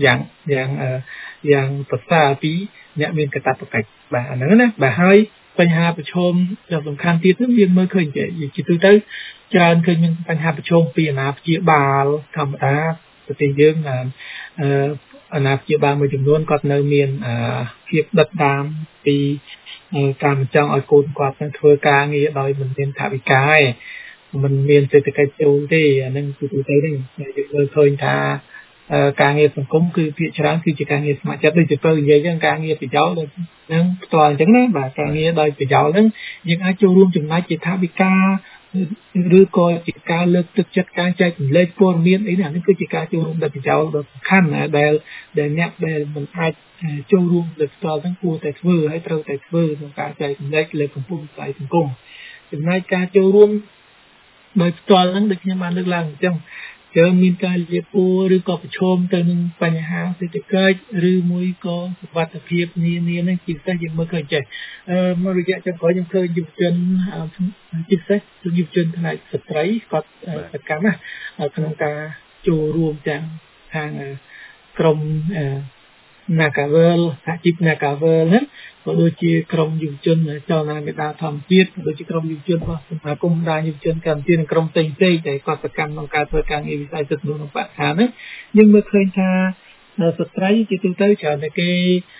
យ៉ាងប្រសើរពីអ្នកមានកាតព្វកិច្ចបាទអាហ្នឹងណាបាទហើយបញ្ហាប្រឈមដ៏សំខាន់ទៀតនោះយើងមើលឃើញជាទូទៅច្រើនឃើញមានបញ្ហាប្រឈមពីអាណាព្យាបាលធម្មតាប្រទេសយើងអាណាព្យាបាលមួយចំនួនគាត់នៅមានភាពដិតដាមពីការមិនចង់ឲ្យកូនគាត់នឹងធ្វើការងារដោយមិនមានថវិកាទេមិនមានសេដ្ឋកិច្ចចូលទេអានឹងគឺទូទៅនេះយើងមើលឃើញថាការងារសង្គមគឺភាគច្រើនគឺជាការងារស្ម័គ្រចិត្តដូចជាពេលនិយាយចឹងការងារប្រយោលដូចហ្នឹងផ្ទាល់អញ្ចឹងណាបាទការងារដោយប្រយោលហ្នឹងយើងអាចចូលរួមចំណែកជាថវិកាឬក៏ជាការលើកទឹកចិត្តការចែករំលែកព័ត៌មានអីហ្នឹងនេះគឺជាការចូលរួមដោយប្រយោលដ៏សំខាន់ណាដែលអ្នកដែលមិនអាចចូលរួមលើផ្ទាល់ហ្នឹងគួរតែធ្វើហើយត្រូវតែធ្វើក្នុងការចែករំលែកលើកម្ពុជាវិស័យសង្គមចំណែកការចូលរួមដោយផ្ទាល់ហ្នឹងដូចខ្ញុំបានលើកឡើងអញ្ចឹងគឺមានការលាបពួរឬក៏ប្រឈមទៅនឹងបញ្ហាសេដ្ឋកិច្ចឬមួយក៏សុខភាពនានាហ្នឹងជាពិសេសយើងមើលឃើញចេះមករយៈចុងក្រោយខ្ញុំឃើញយុវជនជាពិសេសយុវជនផ្នែកស្ត្រីគាត់សកម្មណាក្នុងការចូលរួមទាំងខាងក្រមNagavel សហជីព Nagavel ហ្នឹងក៏ដូចជាក្រុមយុវជនចលនាមេដាធម្មជាតិក៏ដូចជាក្រុមយុវជនរបស់សមាគមបណ្ដាញយុវជនកម្ពុជានិងក្រុមផ្សេងៗដែលគាត់សកម្មក្នុងការធ្វើការងារវិស័យសិទ្ធិមនុស្សនិងបរិស្ថានហ្នឹងយើងមើលឃើញថាស្ត្រីជាទូទៅច្រើនតែគេ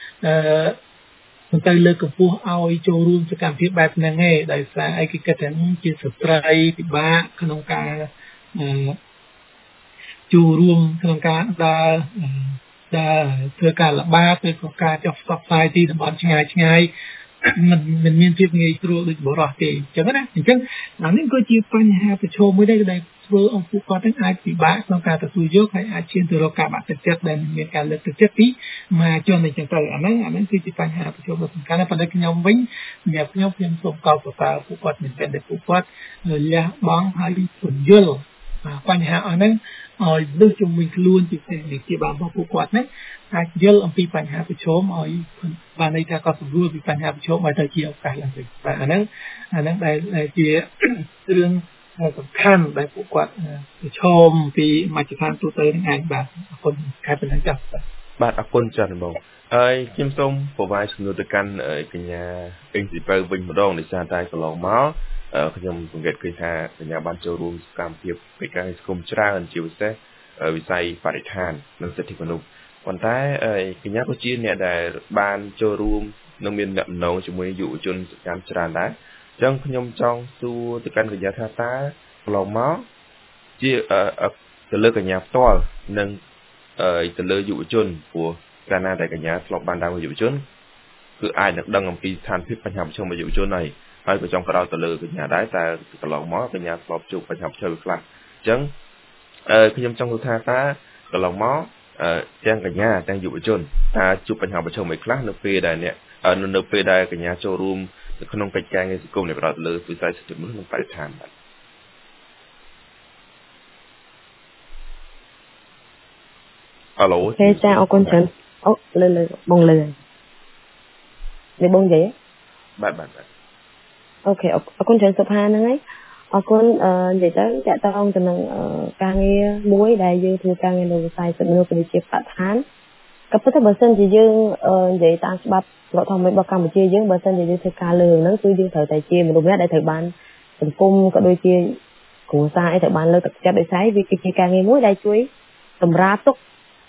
ទៅលើកកម្ពស់ឲ្យចូលរួមសកម្មភាពបែបហ្នឹងឯងដោយសារអីគេគិតថាជាស្ត្រីពិបាកក្នុងការចូលរួមក្នុងការដើរធ្វើការល្បាតឬក៏ការចុះផ្សព្វផ្សាយទីតំបន់ឆ្ងាយមិនមានភាពងាយស្រួលដូចបរិសុទ្ធទេអញ្ចឹងណាអញ្ចឹងអានេះក៏ជាបញ្ហាប្រឈមមួយដែរដែលធ្វើឲ្យពួកគាត់ទាំងអាចពិបាកក្នុងការទទួលយកហើយអាចឈានទៅរកការបាក់ទឹកចិត្តដែលមានការលើកទឹកចិត្តពីមហាជនអញ្ចឹងទៅអាហ្នឹងគឺជាបញ្ហាប្រឈមដ៏សំខាន់ប៉ុន្តែខ្ញុំវិញសម្រាប់ខ្ញុំសូមកោតសរសើរពួកគាត់មានតែពួកគាត់លះបង់ហើយពន្យល់បញ្ហាអស់ហ្នឹងឲ្យលើកជំនួយខ្លួនពីផ្នែកវិទ្យាបាលរបស់ពួកគាត់ហ្នឹងអាចយល់អំពីបញ្ហាប្រឈមឲ្យបានន័យថាគាត់ស្រួលពីបញ្ហាប្រឈមឲ្យទៅជាឱកាសឡើងវិញបាទអាហ្នឹងដែលជារឿងសំខាន់ដែលពួកគាត់ប្រឈមពីមជ្ឈដ្ឋានទូទៅនឹងឯងបាទអរគុណខែប៉ុណ្ណឹងចា៎បាទអរគុណច្រើនបងហើយខ្ញុំសូមប្រវាយសំណួរទៅកាន់កញ្ញាអេងស៊ីពៅវិញម្ដងដោយសារតែកន្លងមកខ្ញុំសង្កេតឃើញថាកញ្ញាបានចូលរួមសកម្មភាពកិច្ចការសង្គមច្រើនជាពិសេសវិស័យបរិស្ថាននិងសិទ្ធិមនុស្សប៉ុន្តែកញ្ញាក៏ជាអ្នកដែលបានចូលរួមនិងមានអ្នកម្នងជាមួយយុវជនសកម្មច្រើនដែរអញ្ចឹងខ្ញុំចង់សួរទៅកាន់កញ្ញាថាតើកន្លងមកជាទៅលើកញ្ញាផ្ទាល់និងទៅលើយុវជនព្រោះកាលណាដែលកញ្ញាធ្លាប់បានដើរយុវជនគឺអាចនឹងដឹងអំពីស្ថានភាពបញ្ហាប្រឈមរបស់យុវជនហើយក៏ចង់ក្រោយទៅលើកញ្ញាដែរតែកន្លងមកកញ្ញាធ្លាប់ជួបបញ្ហាប្រឈមខ្លះអញ្ចឹងខ្ញុំចង់សួរថាតើកន្លងមកទាំងកញ្ញាទាំងយុវជនតើជួបបញ្ហាប្រឈមអីខ្លះនៅពេលដែលនៅពេលដែលកញ្ញាចូលរួមនៅក្នុងកិច្ចការងារសង្គមនៃប្រទេសលើវិស័យសិទ្ធិមនុស្សនិងបរិស្ថានបាទហៅឡូទេចាអរគុណច្រើនអូលើបងលើនេះបងនិយាយបាទអូខេអរគុណច្រើនសុផាហ្នឹងហើយអរគុណនិយាយទៅតកតងទៅនឹងការងារមួយដែលយើងធ្វើការងារនៅវិស័យសិទ្ធិមនុស្សជាបឋានក៏ប៉ុន្តែបើសិនជាយើងនិយាយតាមច្បាប់រដ្ឋធម្មនុញ្ញរបស់កម្ពុជាយើងបើសិនជាយើងធ្វើការលើហ្នឹងគឺយើងត្រូវតែជាមនុស្សម្នាក់ដែលត្រូវបានសង្គមក៏ដូចជាគ្រួសារអីត្រូវបានលើកទឹកចិត្តដោយសារវាគឺជាការងារមួយដែលជួយសម្រាលទុក្ខ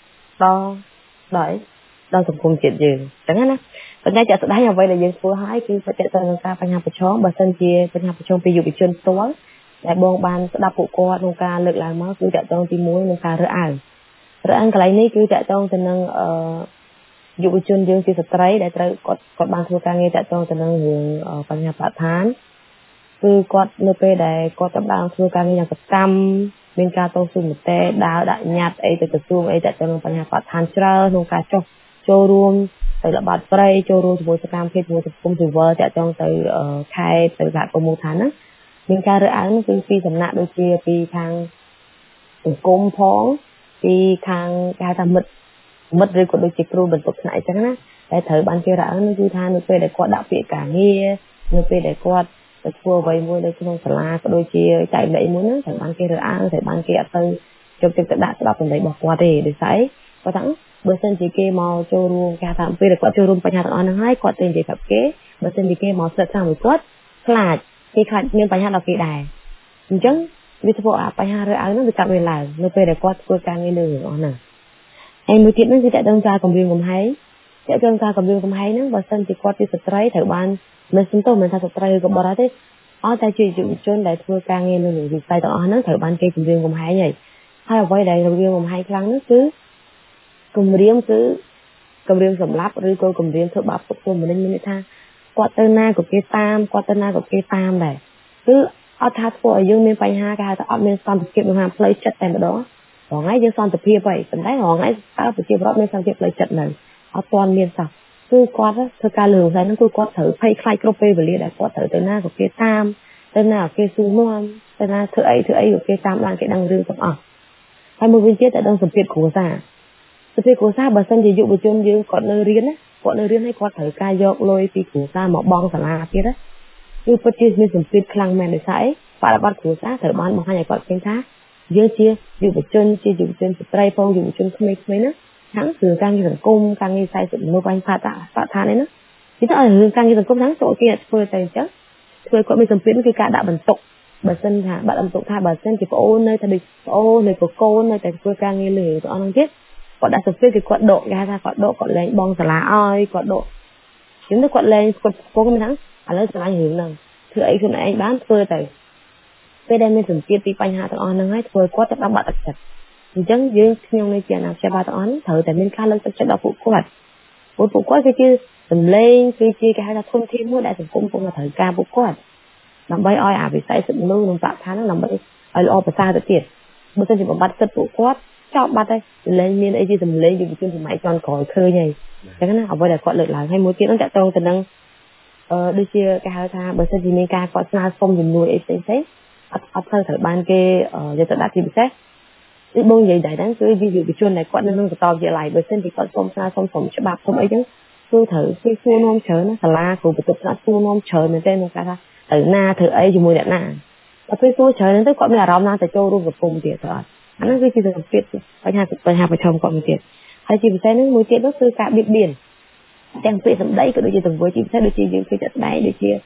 ដល់សង្គមជាតិយើងអញ្ចឹងណាប៉ុន្តែជាក់ស្ដែងអ្វីដែលយើងធ្វើហើយគឺប្រតិបត្តិនឹងការបញ្ហាប្រឈមបើសិនជាបញ្ហាប្រឈមពីយុវជនផ្ទាល់ដែលបងបានស្ដាប់ពួកគាត់ក្នុងការលើកឡើងមកគឺតកតងទី1នឹងការរើសអើងកន្លែងនេះគឺតកតងទៅនឹងយុវជនយើងជាស្ត្រីដែលត្រូវគាត់បានធ្វើការងារតកតងទៅនឹងរឿងបញ្ហាបរិស្ថានគឺគាត់នៅពេលដែលគាត់ចាប់ផ្ដើមធ្វើការងារយ៉ាងសកម្មមានការតស៊ូមតិដើរដាក់ញត្តិអីទៅក្រសួងអីតទៅនឹងបញ្ហាបរិស្ថានច្រើនក្នុងការចុះចូលរួមទៅល្បាតព្រៃចូលរួមជាមួយសកម្មភាពជាមួយសង្គមស៊ីវិលតទៅទៅខេត្តទៅសហគមន៍មូលដ្ឋានណាមានការរើសអើងគឺពីសំណាក់ដូចជាពីខាងសង្គមផងពីខាងគេហៅថាមិត្តឬក៏ដូចជាគ្រូបន្ទប់ថ្នាក់អញ្ចឹងណាតែត្រូវបានគេរើសអើងគឺថានៅពេលដែលគាត់ដាក់ពាក្យការងារនៅពេលដែលគាត់ទៅធ្វើអ្វីមួយនៅក្នុងសាលាក៏ដូចជាចែកលេខមួយហ្នឹងត្រូវបានគេរើសអើងត្រូវបានគេអត់ទៅយកចិត្តទុកដាក់ស្ដាប់សម្ដីរបស់គាត់ទេដូចស្អីគាត់ថាបើសិនជាគេមកចូលរួមគេថាពេលគាត់ចូលរួមបញ្ហាទាំងអស់ហ្នឹងហើយគាត់ទៅនិយាយប្រាប់គេបើសិនជាគេមកសិក្សាមួយគាត់ខ្លាចមានបញ្ហាដល់គេដែរអញ្ចឹងវាធ្វើឲ្យបញ្ហារើសអើងហ្នឹងវាកាត់វាឡើងនៅពេលដែលគាត់ធ្វើការងារលើរឿងអស់ហ្នឹងហើយមួយទៀតហ្នឹងគឺតើដឹងការគម្រាមកំហែងហ្នឹងបើសិនជាគាត់ជាស្ត្រីត្រូវបានមិនសំទោសមិនថាស្ត្រីឬក៏បុរសទេអត់តែជាយុវជនដែលធ្វើការងារនៅវិស័យទាំងអស់ហ្នឹងត្រូវបានគេគម្រាមកំហែងហើយអ្វីដែលគម្រាមកំហែងខ្លាំងនោះគឺគម្រាមសម្លាប់ឬក៏គម្រាមធ្វើបាបពុកពលមនុស្សមានន័យថាគាត់ទៅណាក៏គេតាមដែរគឺអត់ថាធ្វើឲ្យយើងមានបញ្ហាគេហៅថាអត់មានសន្តិភាពក្នុងផ្លូវចិត្តតែម្ដងរងថ្ងៃយើងសន្តិភាពហើយប៉ុន្តែរងថ្ងៃតើប្រជាពលរដ្ឋមានសន្តិភាពផ្លូវចិត្តនៅអត់ទាន់មានសោះគឺគាត់ធ្វើការលើវិស័យហ្នឹងគឺគាត់ត្រូវភ័យខ្លាចគ្រប់ពេលវេលាដែលគាត់ត្រូវទៅណាក៏គេតាមទៅណាក៏គេស៊ូនាំទៅណាធ្វើអីក៏គេតាមឡើងគេដឹងរឿងទាំងអស់ហើយមួយវិញទៀតតែដឹងសម្ពាធគ្រួសារបើសិនជាយុវជនយើងគាត់នៅរៀនហើយគាត់ត្រូវការយកលុយពីគ្រួសារមកបង់សាលាទៀតណាគឺពិតជាមានសម្ពាធខ្លាំងមែនដោយសារអីបរិបទគ្រួសារត្រូវបានបង្ហាញឲ្យគាត់ឃើញថាយើងជាយុវជនស្ត្រីផងយុវជនក្មេងៗណាហ្នឹងគឺការងារសង្គមការងារផ្នែកសិទ្ធិមនុស្សបញ្ហាបរិស្ថាននេះណានិយាយទៅរឿងការងារសង្គមហ្នឹងចូលគេធ្វើទៅអញ្ចឹងធ្វើគាត់មានសម្ពាធគឺការដាក់បន្ទុកបើសិនថាបាត់បន្ទុកថាបើសិនជាប្អូននៅតែដូចប្អូននៅកកូននៅតែធ្វើការងារលើទាំងអស់ហ្នឹងទៀតគាត់ដាក់សម្ពាធគឺគាត់ដកគេហៅថាគាត់លែងបងសាលាឲ្យគាត់ដកអញ្ចឹងគាត់លែងគាត់កំពុងហ្នឹងឥឡូវឆ្លាញ់រឿងហ្នឹងធ្វើអីខ្លួនឯងបានធ្វើទៅពេលដែលមានសម្ពាធពីបញ្ហាទាំងអស់ហ្នឹងហើយធ្វើគាត់ទៅដល់បាត់ទឹកចិត្តអញ្ចឹងខ្ញុំនៅជាអាណាព្យាបាលទាំងអស់ហ្នឹងត្រូវតែមានការលើកទឹកចិត្តដល់ពួកគាត់គឺជាសម្លេងគឺជាគេហៅថាធនធានមួយដែលសង្គមកំពុងត្រូវការពួកគាត់ដើម្បីឲ្យអាវិស័យសិទ្ធិមនុស្សនិងបរិស្ថានហ្នឹងដើម្បីឲ្យល្អប្រសើរទៅទៀតបើមិនជាបំបត្តិសិទ្ធិពួកគាត់ចោលបាត់ហើយលែងមានអីជាសម្លេងយុវជនសម័យចន់ក្រោយឃើញហើយអញ្ចឹងណាអ្វីដែលគាត់លើកឡើងហើយមួយទៀតហ្នឹងតកតងទៅនឹងដូចជាគេហៅថាបើសិនជាមានការគាត់ស្នើសុំជំនួយអីផ្សេងអត់ត្រូវបានគេយកទៅដាក់ជាពិសេសដូចបងនិយាយដែរហ្នឹងគឺយុវជនដែលគាត់នៅក្នុងសាកលវិទ្យាល័យបើសិនជាគាត់សុំស្នើសុំច្បាប់សុំអីចឹងគឺត្រូវគេសួរនាំច្រើនណាសាលាគ្រូបន្ទប់ថ្នាក់សួរនាំច្រើនមែនទេក្នុងការថាទៅណាធ្វើអីជាមួយអ្នកណាដល់ពេលសួរច្រើនហ្នឹងទៅគាត់មានអារម្មណ៍ថាទៅចូលរួមសង្គមទៀតទៅអត់អាហ្នឹងគឺជាសម្ពាធបញ្ហាប្រឈមគាត់មួយទៀតហើយជាពិសេសហ្នឹងមួយទៀតនោះគឺការបៀតបៀនទាំងពាក្យសម្ដីក៏ដូចជាទង្វើជាពិសេសដូចជាយើងឃើញចាត់ស្ដែងដូចជា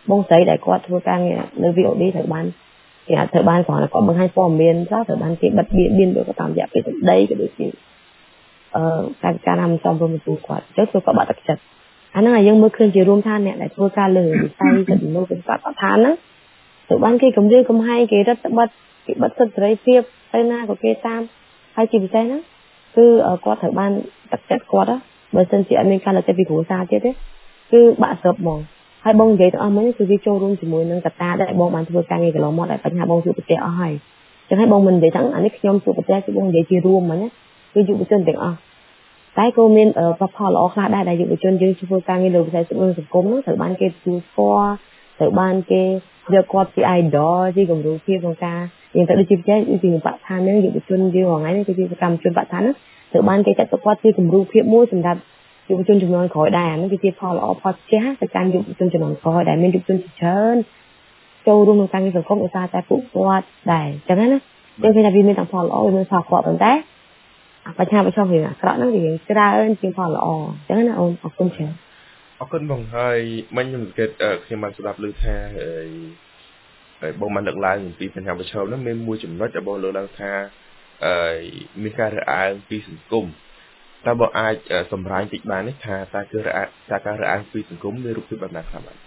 បងស្រីដែលគាត់ធ្វើការងារនៅ VOD ត្រូវបានគេអាចត្រូវបានគាត់បង្ហាញព័ត៌មានខ្លះត្រូវបានគេបិទបៀនដោយតាមរយៈពេលសម្ដីក៏ដូចជាការណាមិនសមរម្យទៅគាត់អញ្ចឹងគាត់បាក់ទឹកចិត្តអាហ្នឹងយើងមើលឃើញជារួមថាអ្នកដែលធ្វើការលើវិស័យសិទ្ធិមនុស្សបរិបទឋានហ្នឹងត្រូវបានគេគំរាមកំហែងគេរឹតបន្តឹងគេបិទសិទ្ធិសេរីភាពទៅណាក៏គេតាមហើយជាពិសេសហ្នឹងគឺគាត់ត្រូវបានទឹកចិត្តគាត់បើសិនជាអត់មានការលើកទឹកពីគ្រួសារទៀតទេគឺបាក់ស្រុកហ្មងហើយបងនិយាយទាំងអស់មិញគឺវាចូលរួមជាមួយនឹងកត្តាដែលបងបានធ្វើការងារកន្លងមកដែលបញ្ហាបងជួបប្រទះអស់ហើយចឹងហើយបងមិននិយាយថាអានេះខ្ញុំជួបប្រទះគឺបងនិយាយជារួមហ្នឹងណាគឺយុវជនទាំងអស់តែក៏មានផលល្អខ្លះដែរដែលយុវជនយើងធ្វើការងារលើវិស័យសង្គមហ្នឹងត្រូវបានគេទទួលស្គាល់ត្រូវបានគេយកគាត់ជា idol ជាគំរូភាពក្នុងការយើងទៅដូចជាពីបឋានហ្នឹងយុវជនយើងថ្ងៃនេះគឺជាសកម្មជនបឋានហ្នឹងត្រូវបានគេចាត់ទុកគាត់ជាគំរូភាពមួយសម្រាប់យុវជនចំនួនក្រោយដែរអានេះគឺជាផលល្អផលជះទៅកាន់យុវជនចំនួនក្រោយដែលមានយុវជនច្រើនចូលរួមក្នុងការងារសង្គមដោយសារតែពួកគាត់ដែរអញ្ចឹងណាយើងឃើញថាវាមានទាំងផលល្អវាមានផលអាក្រក់ប៉ុន្តែបញ្ហាប្រឈមវាអាក្រក់ហ្នឹងវាច្រើនជាងផលល្អអញ្ចឹងណាអូនអរគុណច្រើនអរគុណបងហើយមិញខ្ញុំសង្កេតខ្ញុំបានស្ដាប់ឮថាបងបានលើកឡើងពីបញ្ហាប្រឈមហ្នឹងមានមួយចំណុចដែលបងលើកឡើងថាមានការរើសអើងពីសង្គមតើបងអាចសម្រាយតិចបាននេះថាតើគឺការរើសអើងពីសង្គមមានរូបភាពបែបណាខ្លះបាទ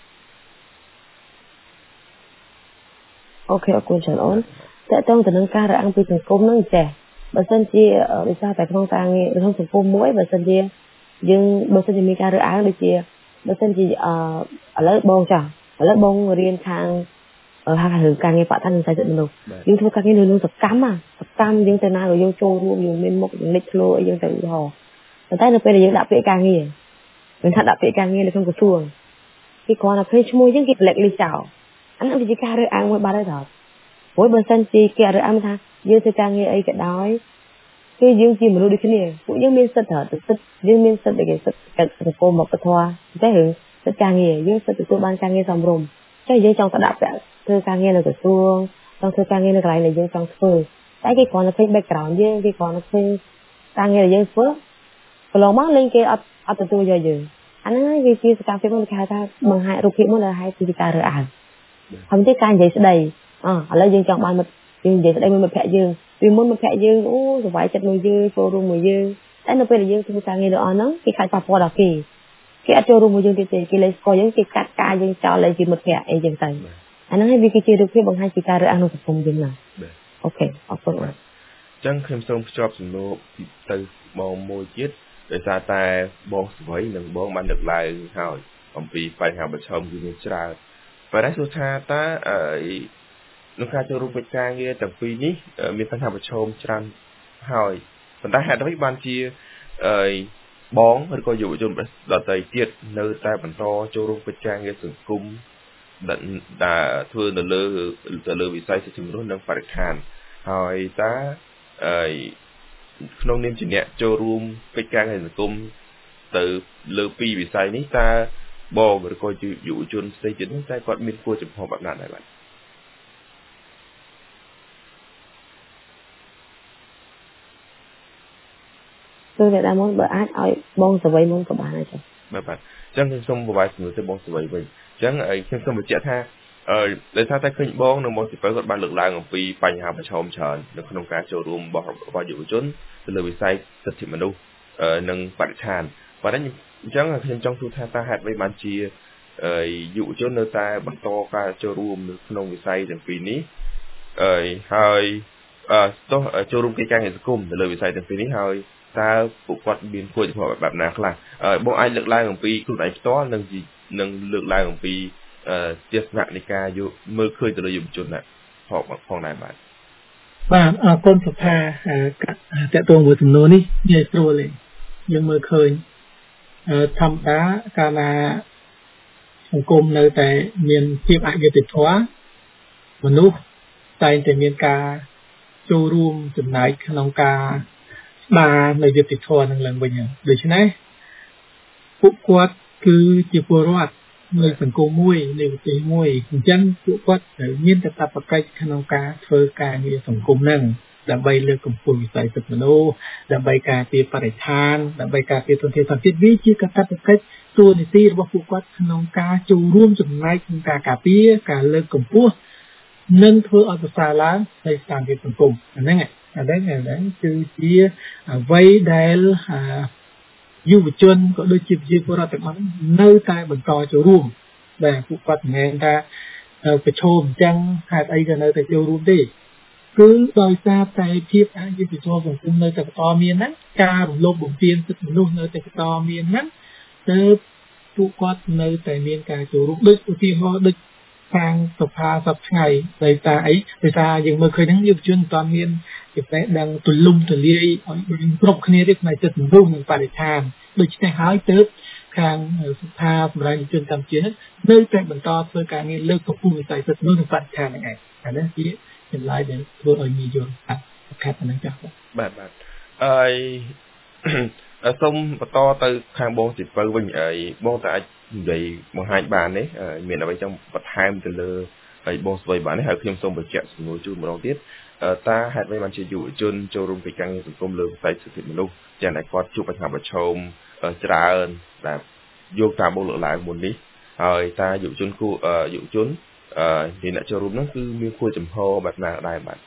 អូខេអរគុណច្រើនអូនតើតើទៅនឹងការរើសអើងពីសង្គមហ្នឹងចេះបើសិនជាវិសាតែក្នុងការងារក្នុងសង្គមមួយបើសិនជាយើងបើសិនជាមានការរើសអើងដូចជាបើសិនជាឥឡូវបងរៀនខាងហៅថារឿងការងារបឋមនឹងសិទ្ធិមនុស្សយើងធ្វើការងារនៅក្នុងសកម្មយើងទៅណាក៏យើងចូលរួមយើងមានមុខយើងលេចធ្លោអីយើងទៅឧទាហរណ៍ប៉ុន្តែនៅពេលដែលយើងដាក់ពាក្យការងារមិនថាដាក់ពាក្យការងារនៅក្នុងក្រសួងគេគ្រាន់តែឃើញឈ្មោះយើងគេប្លែកលីចោលអានោះវាជាការរើសអើងមួយបាត់ហើយតើព្រោះបើសិនជាគេរើសអើងថាយើងធ្វើការងារអីក៏ដោយគឺយើងជាមនុស្សដូចគ្នាពួកយើងមានសិទ្ធិយើងមានសិទ្ធិដែលសិទ្ធិសង្គមមកពធតែរឿងសិទ្ធិការងារយើងសិទ្ធិទទួលបានការងារសមរម្យតែយើងចង់ទៅដាក់ពាក្យធ្វើការងារនៅក្រសួងចង់ធ្វើការងារនៅកន្លែងដែលយើងចង់ធ្វើតែគេគ្រាន់តែឃើញ background យើងគេគ្រាន់តែឃើញការងារដែលយើងធ្វើកន្លងមកលេងគេអត់ទទួលយកយើងអាហ្នឹងវាជាសកម្មភាពមួយគេហៅថាបង្ហាញរូបភាពមួយដែលហៅពីការរើសអើងហើយទីការនិយាយស្ដីឥឡូវយើងចង់បានយើងនិយាយស្ដីមួយមិត្តភក្តិយើងពីមុនមិត្តភក្តិយើងអូសុវ័យចិត្តមួយយើងចូលរួមមួយយើងតែនៅពេលដែលយើងធ្វើការងារលើអស់ហ្នឹងគេខ្លាចប៉ះពាល់ដល់គេអត់ចូលរួមមួយយើងទៀតទេគេលេងស្គាល់យើងគេកាត់ការយើងចោលលេងជាមិត្តភក្តិអីចឹងទៅអាហ្នឹងវាគឺជារូបភាពបង្ហាញពីការរើសអើងក្នុងសង្គមយើងណាអូខេអរគុណបាទអញ្ចឹងខ្ញុំសូមភ្ជាប់សំណួរទៅបងមួយទៀតដោយសារតែបងស្វីនិងបងបានលើកឡើងហើយអំពីបញ្ហាប្រឈមគឺមានច្រើនប៉ុន្តែសួរថាតើក្នុងការចូលរួមកិច្ចការងារទាំងពីរនេះមានបញ្ហាប្រឈមច្រើនហើយប៉ុន្តែហេតុអ្វីបានជាបងឬក៏យុវជនដទៃទៀតនៅតែបន្តចូលរួមកិច្ចការងារសង្គមដែលធ្វើនៅលើវិស័យសិទ្ធិមនុស្សនិងបរិស្ថានហើយតើក្នុងនាមជាអ្នកចូលរួមកិច្ចការងារសង្គមទៅលើពីរវិស័យនេះតើបងឬក៏យុវជនផ្សេងទៀតនោះតែគាត់មានគោលចំហបែបណាដែរបាទគឺតែដល់មុនបើអាចឲ្យបងសវ័យមុនក៏បានដែរចា៎បាទអញ្ចឹងខ្ញុំសូមបបាយសំណួរទៅបងសវ័យវិញអញ្ចឹងខ្ញុំសូមបញ្ជាក់ថាដោយសារតែឃើញបងនិងបងសិពៅគាត់បានលើកឡើងអំពីបញ្ហាប្រឈមច្រើននៅក្នុងការចូលរួមរបស់យុវជនទៅលើវិស័យសិទ្ធិមនុស្សនិងបរិស្ថានបាទអញ្ចឹងខ្ញុំចង់សួរថាតើហេតុអ្វីបានជាយុវជននៅតែបន្តការចូលរួមនៅក្នុងវិស័យទាំងពីរនេះហើយចូលរួមកិច្ចការងារសង្គមនៅលើវិស័យទាំងពីរនេះហើយតើពួកគាត់មានគោលចំហបែបណាខ្លះបងអាចលើកឡើងអំពីខ្លួនឯងផ្ទាល់និងលើកឡើងអំពីទស្សនៈនៃការមើលឃើញទៅលើយុវជនណាផងដែរបាទអរគុណសុថាតើតើមួយសំណួរនេះនិយាយស្រួលទេយើងមើលឃើញធម្មតាកាលណាសង្គមនៅតែមានភាពអយុត្តិធម៌មនុស្សតែងតែមានការចូលរួមចំណែកក្នុងការស្ដារនៅយុត្តិធម៌នឹងឡើងវិញដូច្នេះពួកគាត់គឺជាពលរដ្ឋនៅសង្គមមួយនៅប្រទេសមួយអញ្ចឹងពួកគាត់ត្រូវមានកាតព្វកិច្ចក្នុងការធ្វើការងារសង្គមហ្នឹងដើម្បីលើកកម្ពស់វិស័យសិទ្ធិមនុស្សដើម្បីការពារបរិស្ថានដើម្បីការពារធនធានធម្មជាតិវាជាកាតព្វកិច្ចតួនាទីរបស់ពួកគាត់ក្នុងការចូលរួមចំណែកក្នុងការការពារការលើកកម្ពស់និងធ្វើឲ្យប្រសើរឡើងនៃស្ថានភាពសង្គមហ្នឹងគឺជាអ្វីដែលយុវជនក៏ដូចជាប្រជាពលរដ្ឋទាំងអស់នៅតែបន្តចូលរួមដែលពួកគាត់មិនមែនថាប្រឈមអញ្ចឹងហេតុអីក៏នៅតែចូលរួមទេគឺដោយសារតែភាពអយុត្តិធម៌សង្គមនៅតែបន្តមានហ្នឹងការរំលោភបំពានសិទ្ធិមនុស្សនៅតែបន្តមានហ្នឹងទើបពួកគាត់នៅតែមានការចូលរួមដូចឧទាហរណ៍ដូចខាងសភាសប្តាហ៍ដោយសារអីដោយសារយើងមើលឃើញហ្នឹងយុវជនមិនទាន់មានចំណេះដឹងទូលំទូលាយឲ្យបានគ្រប់គ្នាទេផ្នែកសិទ្ធិមនុស្សនិងបរិស្ថានដូច្នេះហើយទើបខាងសភាសម្រាប់យុវជនកម្ពុជានៅតែបន្តធ្វើការងារលើកកម្ពស់វិស័យសិទ្ធិមនុស្សនិងបរិស្ថានហ្នឹងឯងអានេះជាចម្លើយដែលធ្វើឲ្យមានយល់ខាត់ហ្នឹងចាស់បាទហើយសូមបន្តទៅខាងបងសិពៅវិញបងតើអាចនិយាយបង្ហាញបានទេមានអ្វីចង់បន្ថែមទៅលើហើយបងស្វ័យបានទេហើយខ្ញុំសូមបញ្ជាក់សំណួរជូនម្ដងទៀតតើហេតុអ្វីបានជាយុវជនចូលរួមកិច្ចការងារសង្គមលើវិស័យសិទ្ធិមនុស្សយ៉ាងណាគាត់ជួបបញ្ហាប្រឈមច្រើនដែលយកតាមបងលើកឡើងមុននេះហើយតើយុវជនមានអ្នកចូលរួមនោះគឺមានគួរចំហបែបណាដែរបាទ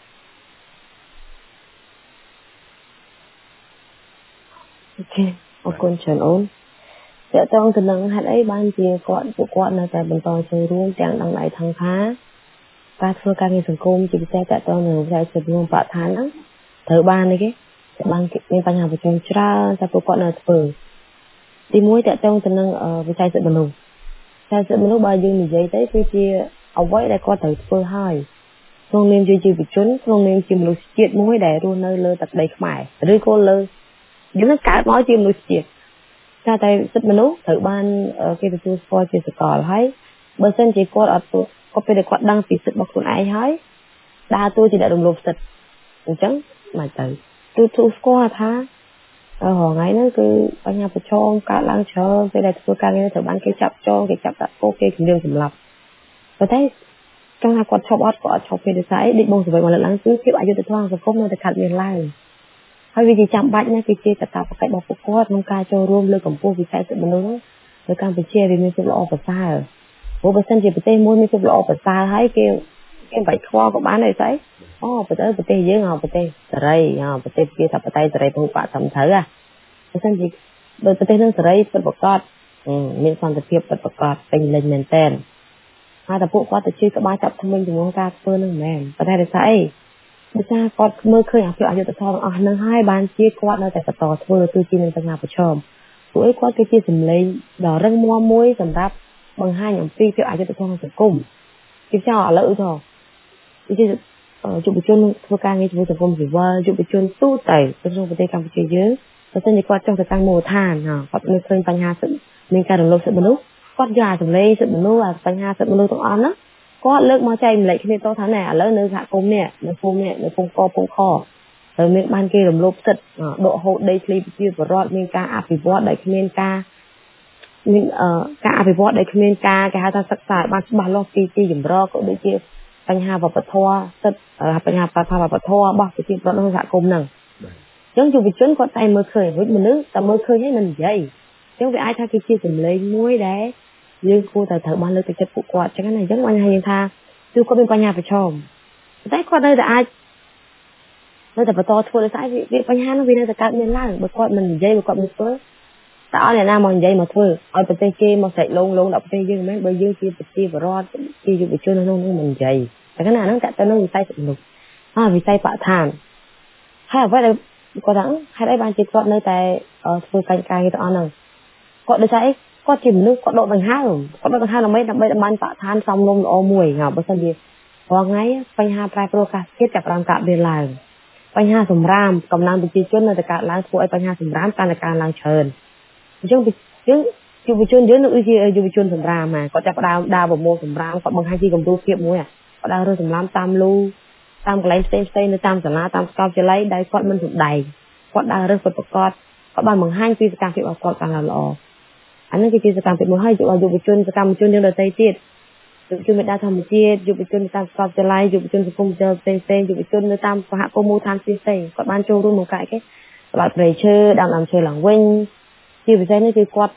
អូខេអរគុណច្រើនអូនតើតើទៅនឹងហេតុអីបានជាពួកគាត់នៅតែបន្តចូលរួមទាំងដងដៃថងថាការធ្វើការងារសង្គមជាពិសេសតើតើនៅវិស័យសិទ្ធិមនុស្សបរិស្ថានហ្នឹងត្រូវបានទេគេបានមានបញ្ហាប្រឈមច្រើនតែពួកគាត់នៅធ្វើទីមួយតើតើទៅនឹងវិស័យសិទ្ធិមនុស្សបើយើងនិយាយទៅគឺជាអ្វីដែលគាត់ត្រូវធ្វើហើយក្នុងនាមជាយុវជនក្នុងនាមជាមនុស្សជាតិមួយដែលរស់នៅលើទឹកដីខ្មែរឬក៏លើយើងនឹងកើតមកជាមនុស្សជាតិតែសិទ្ធិមនុស្សត្រូវបានគេទទួលស្គាល់ជាសកលហើយបើសិនជាគាត់អត់ក៏ពេលដែលគាត់ដឹងពីសិទ្ធិរបស់ខ្លួនឯងហើយដើរតួជាអ្នករំលោភសិទ្ធិអញ្ចឹងមិនទៅទូស្គាល់ថារហងៃហ្នឹងគឺបញ្ហាប្រឈមកើតឡើងច្រើនពេលដែលធ្វើការងារត្រូវបានគេចាប់ចងគេចាប់ដាក់គុកគេគំរាមសម្លាប់ប៉ុន្តែចង់ថាគាត់ឈប់អត់ឈប់ពេលដូចស្អីដូចបងសវ័យមកលើកឡើងគឺភាពអយុត្តិធម៌សង្គមនៅតែខាត់មានឡើងហើយវាជាចាំបាច់ណាស់គឺជាកត្តាបកិច្ចរបស់ពួកគាត់ក្នុងការចូលរួមលើកកម្ពស់វិស័យសិទ្ធិមនុស្សនៅកម្ពុជាវាមានភាពល្អប្រសើរព្រោះបើសិនជាប្រទេសមួយមានភាពល្អប្រសើរហើយគេមិនបាច់ខ្វល់ក៏បានដែរស្អីប្រទេសយើងប្រទេសសេរីប្រទេសជាធិបតេយ្យសេរីពហុបកត្រឹមត្រូវបើសិនជាបើប្រទេសនឹងសេរីពិតប្រាកដមានសន្តិភាពពិតប្រាកដពេញលេញមែនតើហើយតែពួកគាត់ទៅជឿក្បាលចាប់ថ្មិញជាមួយការធ្វើនឹងមែនប៉ុន្តែដោយសារអីដោយសារគាត់មើលឃើញអាភាពអយុត្តិធម៌ទាំងអស់ហ្នឹងហើយបានជាគាត់នៅតែបន្តធ្វើទោះជាមានបញ្ហាប្រឈមព្រោះគាត់គឺជាសម្លេងដ៏រឹងមាំមួយសម្រាប់បង្ហាញអំពីភាពអយុត្តិធម៌សង្គមគេចោលឥឡូវទៅជាយុវជនធ្វើការងារជាមួយសង្គមស៊ីវិលយុវជនទូទៅក្នុងប្រទេសកម្ពុជាយើងបើមិនជាគាត់ចង់ទៅតាំងមូលដ្ឋានគាត់មានឃើញបញ្ហាសិទ្ធិមានការរំលោភសិទ្ធិមនុស្សគាត់យកអាសម្លេងសិទ្ធិមនុស្សអាបញ្ហាសិទ្ធិមនុស្សទាំងអស់ហ្នឹងគាត់លើកមកចែកម្លែកគ្នាតថាណែឥឡូវនៅសហគមន៍នេះនៅភូមិនេះនៅភូមិកភូមិខហើយមានបានគេរំលោភសិទ្ធិដកហូតដីធ្លីប្រជាពលរដ្ឋមានការអភិវឌ្ឍដោយគ្មានការអភិវឌ្ឍដោយគ្មានការគេហៅថាសិក្សាឲ្យបានច្បាស់លាស់ពីទីចម្រោះក៏ដូចជាបញ្ហាវប្បធម៌សិទ្ធិបញ្ហាវប្បធម៌របស់ប្រជាពលរដ្ឋក្នុងសហគមន៍ហ្នឹងអញ្ចឹងយុវជនគាត់តែមើលឃើញវិញមនុស្សតែមើលឃើញហើយមិននិយាយអញ្ចឹងវាអាចថាគឺជាសម្លេងមួយដែលយើងគួរតែត្រូវបានលើកទឹកចិត្តពួកគាត់អញ្ចឹងណាអញ្ចឹងបានយើងថាគឺគាត់មានបញ្ហាប្រឈមតែគាត់នៅតែអាចនៅតែបន្តធ្វើដោយសារវាបញ្ហានោះវានៅតែកើតមានឡើងបើគាត់មិននិយាយបើគាត់មិនធ្វើតើអត់អ្នកណាមកនិយាយមកធ្វើឲ្យប្រទេសគេមកស្រែកលងដល់ប្រទេសយើងមិនមែនបើយើងជាប្រជាពលរដ្ឋជាយុវជនក្នុងនោះមិននិយាយតែគណៈហ្នឹងតើទៅនឹងវិស័យសិទ្ធិមនុស្សវិស័យបរិស្ថានហើយអ្វីដែលគាត់ថាហេតុអីបានជាគាត់នៅតែធ្វើកិច្ចការងារទាំងអស់ហ្នឹងគាត់ដោយសារអីគាត់ជាមនុស្សគាត់ដកដង្ហើមដើម្បីបានបរិស្ថានសំលុំល្អមួយបើសិនជារាល់ថ្ងៃបញ្ហាប្រែប្រួលអាកាសធាតុចាប់ផ្ដើមកើតមានឡើងបញ្ហាសម្រាមកំណើនប្រជាជននៅតែកើតឡើងធ្វើឲ្យបញ្ហាសម្រាមកាន់តែកើនឡើងច្រើនអញ្ចឹងយើងយុវជនយើងនៅជាយុវជនសម្រាមគាត់ចាប់ផ្ដើមដើរប្រមូលសម្រាមគាត់បង្ហាញពីគំរូភាពមួយគាត់ដើររើសសម្រាមតាមលូតាមកន្លែងផ្សេងនៅតាមសាលាតាមសាកលវិទ្យាល័យដែលគាត់មិនសំដែងគាត់ដើររើសពិតប្រាកដគាត់បានបង្ហាញពីសកម្មភាពរបស់គាត់កាន់តែល្អអានេះគឺជាសកម្មភាពមួយហើយយុវជនសកម្មជនយើងដទៃទៀតយុវជនមេដាធម្មជាតិយុវជនតាមសាកលវិទ្យាល័យយុវជនសង្គមផ្សេងយុវជននៅតាមសហគមន៍មូលដ្ឋានផ្សេងគាត់បានចូលរួមក្នុងការគេបើកព្រៃឈើដើមឈើឡើងវិញជាពិសេសនេះគឺគាត់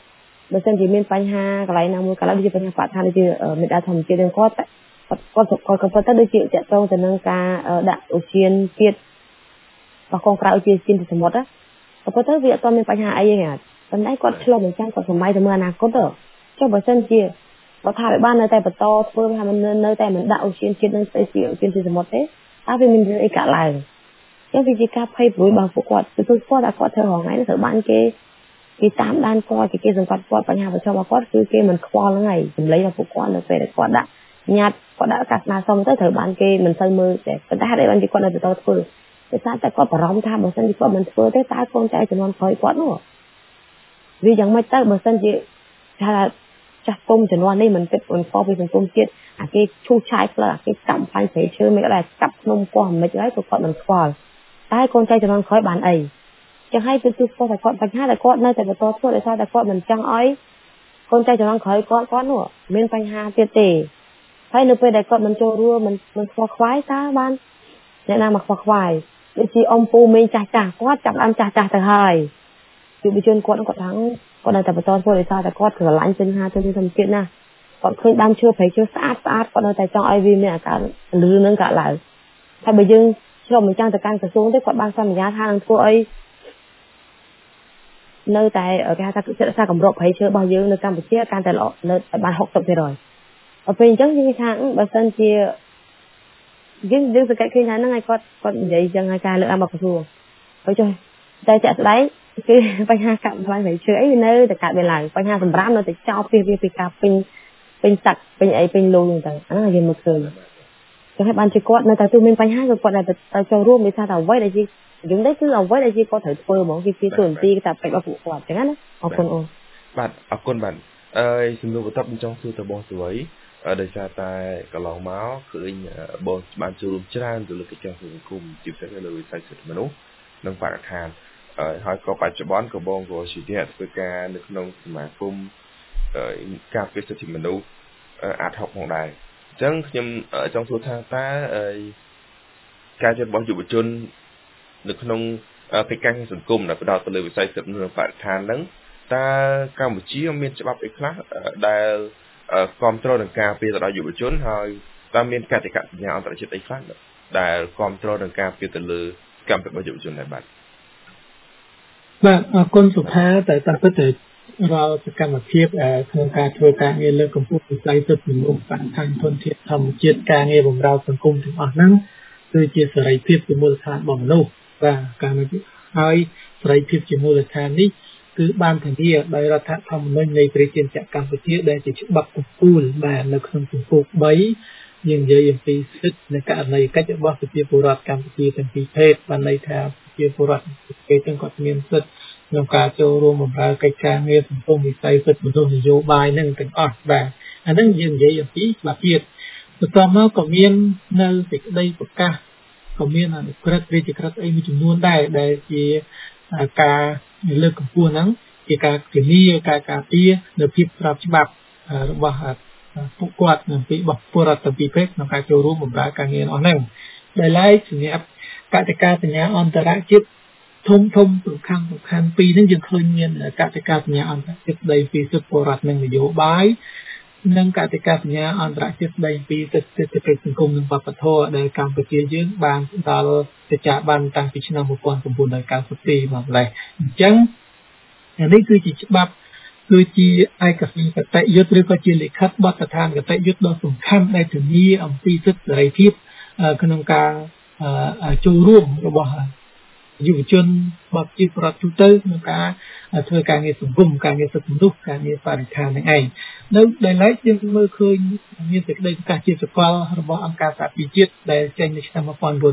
បើសិនជាមានបញ្ហាកន្លែងណាមួយកាលដូចជាបញ្ហាបរិស្ថានដូចជាមេដាធម្មជាតិនឹងគាត់ក៏ប៉ុន្តែដូចជាតាក់ទងទៅនឹងការដាក់អូសៀនជាតិរបស់កងក្រៅអូសៀនជាតិសមុទ្រក៏ប៉ុន្តែវាអត់មានបញ្ហាអីទេប៉ុន្តែគាត់ឆ្លុះបញ្ចាំងគាត់សម័យទៅមើលអនាគតចុះបើសិនជាគាត់ថាបាននៅតែបន្តធ្វើថាមិននៅតែមិនដាក់អូសៀនជាតិនឹងស្អីជាអូសៀនជាតិសមុទ្រទេតើវាមានរឿងអីកើតឡើងចឹងវាជាការភ័យព្រួយរបស់ពួកគាត់គឺគាត់ថាគាត់ធ្វើរហងៃត្រូវបានគេតាមដានគាត់គេសង្កត់គាត់បញ្ហាប្រឈមរបស់គាត់គឺគេមិនខ្វល់ហ្នឹងហើយសម្លេងរបស់ពួកគាត់នៅពេលដែលគាត់ដាក់ញត្តិគាត់ដាក់កាសនាសមទៅត្រូវបានគេមិនសូវមើលទេប៉ុន្តែហេតុអីបានគេគាត់នៅបន្តធ្វើដោយសារតែគាត់បារម្ភថាបើសិនជាគាត់មិនធ្វើទេតើកូនចៅជំនាន់ក្រោយគាត់នោះវាយ៉ាងម៉េចទៅបើសិនជាថាចាស់ទុំជំនាន់នេះមិនគិតមិនខុសពីសង្គមជាតិអាគេឈូសឆាយផ្លូវអាគេកាប់បាញ់ព្រៃឈើមិនក៏ដែរកាប់ភ្នំកោះមិនហើយគាត់មិនខ្វល់តែកូនចៅជំនាន់ក្រោយបានអីចឹងហើយគឺគាត់តែគាត់បញ្ហាតែគាត់នៅតែបន្តធ្វើដោយសារតែគាត់មិនចង់ឲ្យកូនចៅជំនាន់ក្រោយគាត់នោះមានបញ្ហាទៀតទេហើយនៅពេលដែលគាត់មិនចូលរួមមិនខ្វល់ខ្វាយតើបានអ្នកណាមកខ្វល់ខ្វាយដូចជាអ៊ំពូមីងចាស់គាត់ចាប់ដើមចាស់ទៅហើយយុវជនគាត់ថាគាត់នៅតែបន្តធ្វើដោយសារតែគាត់ស្រឡាញ់បញ្ហាទៅធម្មជាតិណាគាត់ឃើញដើមឈើព្រៃឈើស្អាតគាត់នៅតែចង់ឲ្យវាមានអាការលឺនឹងកើតឡើងហើយបើយើងឆ្លុះបញ្ចាំងទៅកាន់ក្រសួងទេគាត់បានសន្យាថានឹងធ្វើអីនៅតែគេហៅថាគឺរក្សាកម្រិតព្រៃឈើរបស់យើងនៅកម្ពុជាកាន់តែល្អនៅបាន 60% ដល់ពេលអញ្ចឹងយើងថាបើសិនជាយើងសង្កេតឃើញថាហ្នឹងហើយគាត់និយាយអញ្ចឹងហើយការលើកឡើងរបស់ក្រសួងហើយចុះតែចាក់ស្ដែងគឺបញ្ហាកាប់បំផ្លាញព្រៃឈើអីនៅតែកើតមានឡើងបញ្ហាសម្រាប់នៅតែចោលពីការពេញសັດពេញអីពេញលូហ្នឹងទៅអាហ្នឹងយើងមកឃើញចឹងហើយបានជាគាត់នៅតែទូមានបញ្ហាគឺគាត់តែចូលរួមមានថាអ្វីដែលជាយើងនេះគឺអ្វីដែលជាគាត់ត្រូវធ្វើហ្មងគេជាទូនទីតែពេចរបស់ពួកគាត់ចឹងណាអរគុណអូនបាទអរគុណបាទសំណួរបន្ទាប់ខ្ញុំចង់សួរទៅបងស្រីដោយសារតែកន្លងមកឃើញបងបានចូលរួមច្រើនទៅលើកិច្ចការសង្គមជាពិសេសនៅលើវិស័យសិទ្ធិមនុស្សនិងបរិស្ថានហើយក៏បច្ចុប្បន្នក៏បងក៏ជាអ្នកធ្វើការនៅក្នុងសមាគមការពារសិទ្ធិមនុស្សអាត60ផងដែរអញ្ចឹងខ្ញុំចង់សួរថាតើការចូលរបស់យុវជននៅក្នុងកិច្ចការសង្គមដែលផ្ដោតទៅលើវិស័យសិទ្ធិមនុស្សនិងបរិស្ថានហ្នឹងតើកម្ពុជាមានច្បាប់អីខ្លះដែលគ្រប់គ្រងនឹងការពារទៅដល់យុវជនហើយតើមានកតិកាសញ្ញាអន្តរជាតិអីខ្លះដែលគ្រប់គ្រងនឹងការពារទៅលើកម្មភាពរបស់យុវជនដែរបាទអរគុណសុផាតែតាមពិតទៅរាល់សកម្មភាពក្នុងការធ្វើការងារលើកកម្ពស់វិស័យសិទ្ធិមនុស្សបរិស្ថានធនធានធម្មជាតិការងារបម្រើសង្គមទាំងអស់ហ្នឹងគឺជាសេរីភាពជាមូលដ្ឋានរបស់មនុស្សបាទការនេះហើយសេរីភាពជាមូលដ្ឋាននេះគឺបានធានាដោយរដ្ឋធម្មនុញ្ញនៃប្រជាជាតិកម្ពុជាដែលជាច្បាប់កំពូលបាទនៅក្នុងជំពូក3យើងនិយាយអំពីសិទ្ធិនៃករណីកិច្ចរបស់ប្រជាពលរដ្ឋកម្ពុជាទាំងពីរភេទបានន័យថាប្រជាពលរដ្ឋគេទាំងគាត់មានសិទ្ធិក្នុងការចូលរួមបម្រើកិច្ចការងារសង្គមវិស័យសិទ្ធិមនុស្សនយោបាយនឹងទាំងអស់បាទអាហ្នឹងយើងនិយាយអំពីច្បាប់ជាតិបន្ទាប់មកក៏មាននៅសេចក្តីប្រកាសក៏មានអនុក្រឹត្យរាជក្រឹត្យអីមួយចំនួនដែរដែលជាការលើកកម្ពស់ហ្នឹងជាការធានាការការពារនៅភាពស្របច្បាប់របស់ពួកគាត់នៅពីបពលរដ្ឋទាំងពីរភេទក្នុងការចូលរួមបម្រើការងាររបស់ហ្នឹងដែលឡែកសម្រាប់កតិកាសញ្ញាអន្តរជាតិធំសំខាន់ពីរហ្នឹងយើងឃើញមានកតិកាសញ្ញាអន្តរជាតិស្ដីពីសិទ្ធិពលរដ្ឋនិងនយោបាយនិងកតិកាសញ្ញាអន្តរជាតិស្ដីពីសិទ្ធិសេដ្ឋកិច្ចសង្គមនិងវប្បធម៌ដែលកម្ពុជាយើងបានដល់សច្ចាប័នតាំងពីឆ្នាំ1992មកម្លេះអញ្ចឹងនេះគឺជាច្បាប់គឺជាឯកសារកតយុត្តឬក៏ជាលិខិតបទដ្ឋានកតយុត្តដ៏សំខាន់ដែលធានាអំពីសិទ្ធិសេរីភាពក្នុងការចូលរួមរបស់យុវជនរបស់ប្រជាពលរដ្ឋទូទៅក្នុងការធ្វើការងារសង្គមការងារសិទ្ធិមនុស្សការងារបរិស្ថាននឹងឯងនៅដែលឡែកយើងមើលឃើញមានសេចក្តីប្រកាសជាសកលរបស់អង្គការសហប្រជាជាតិដែលចេញនៅឆ្នាំ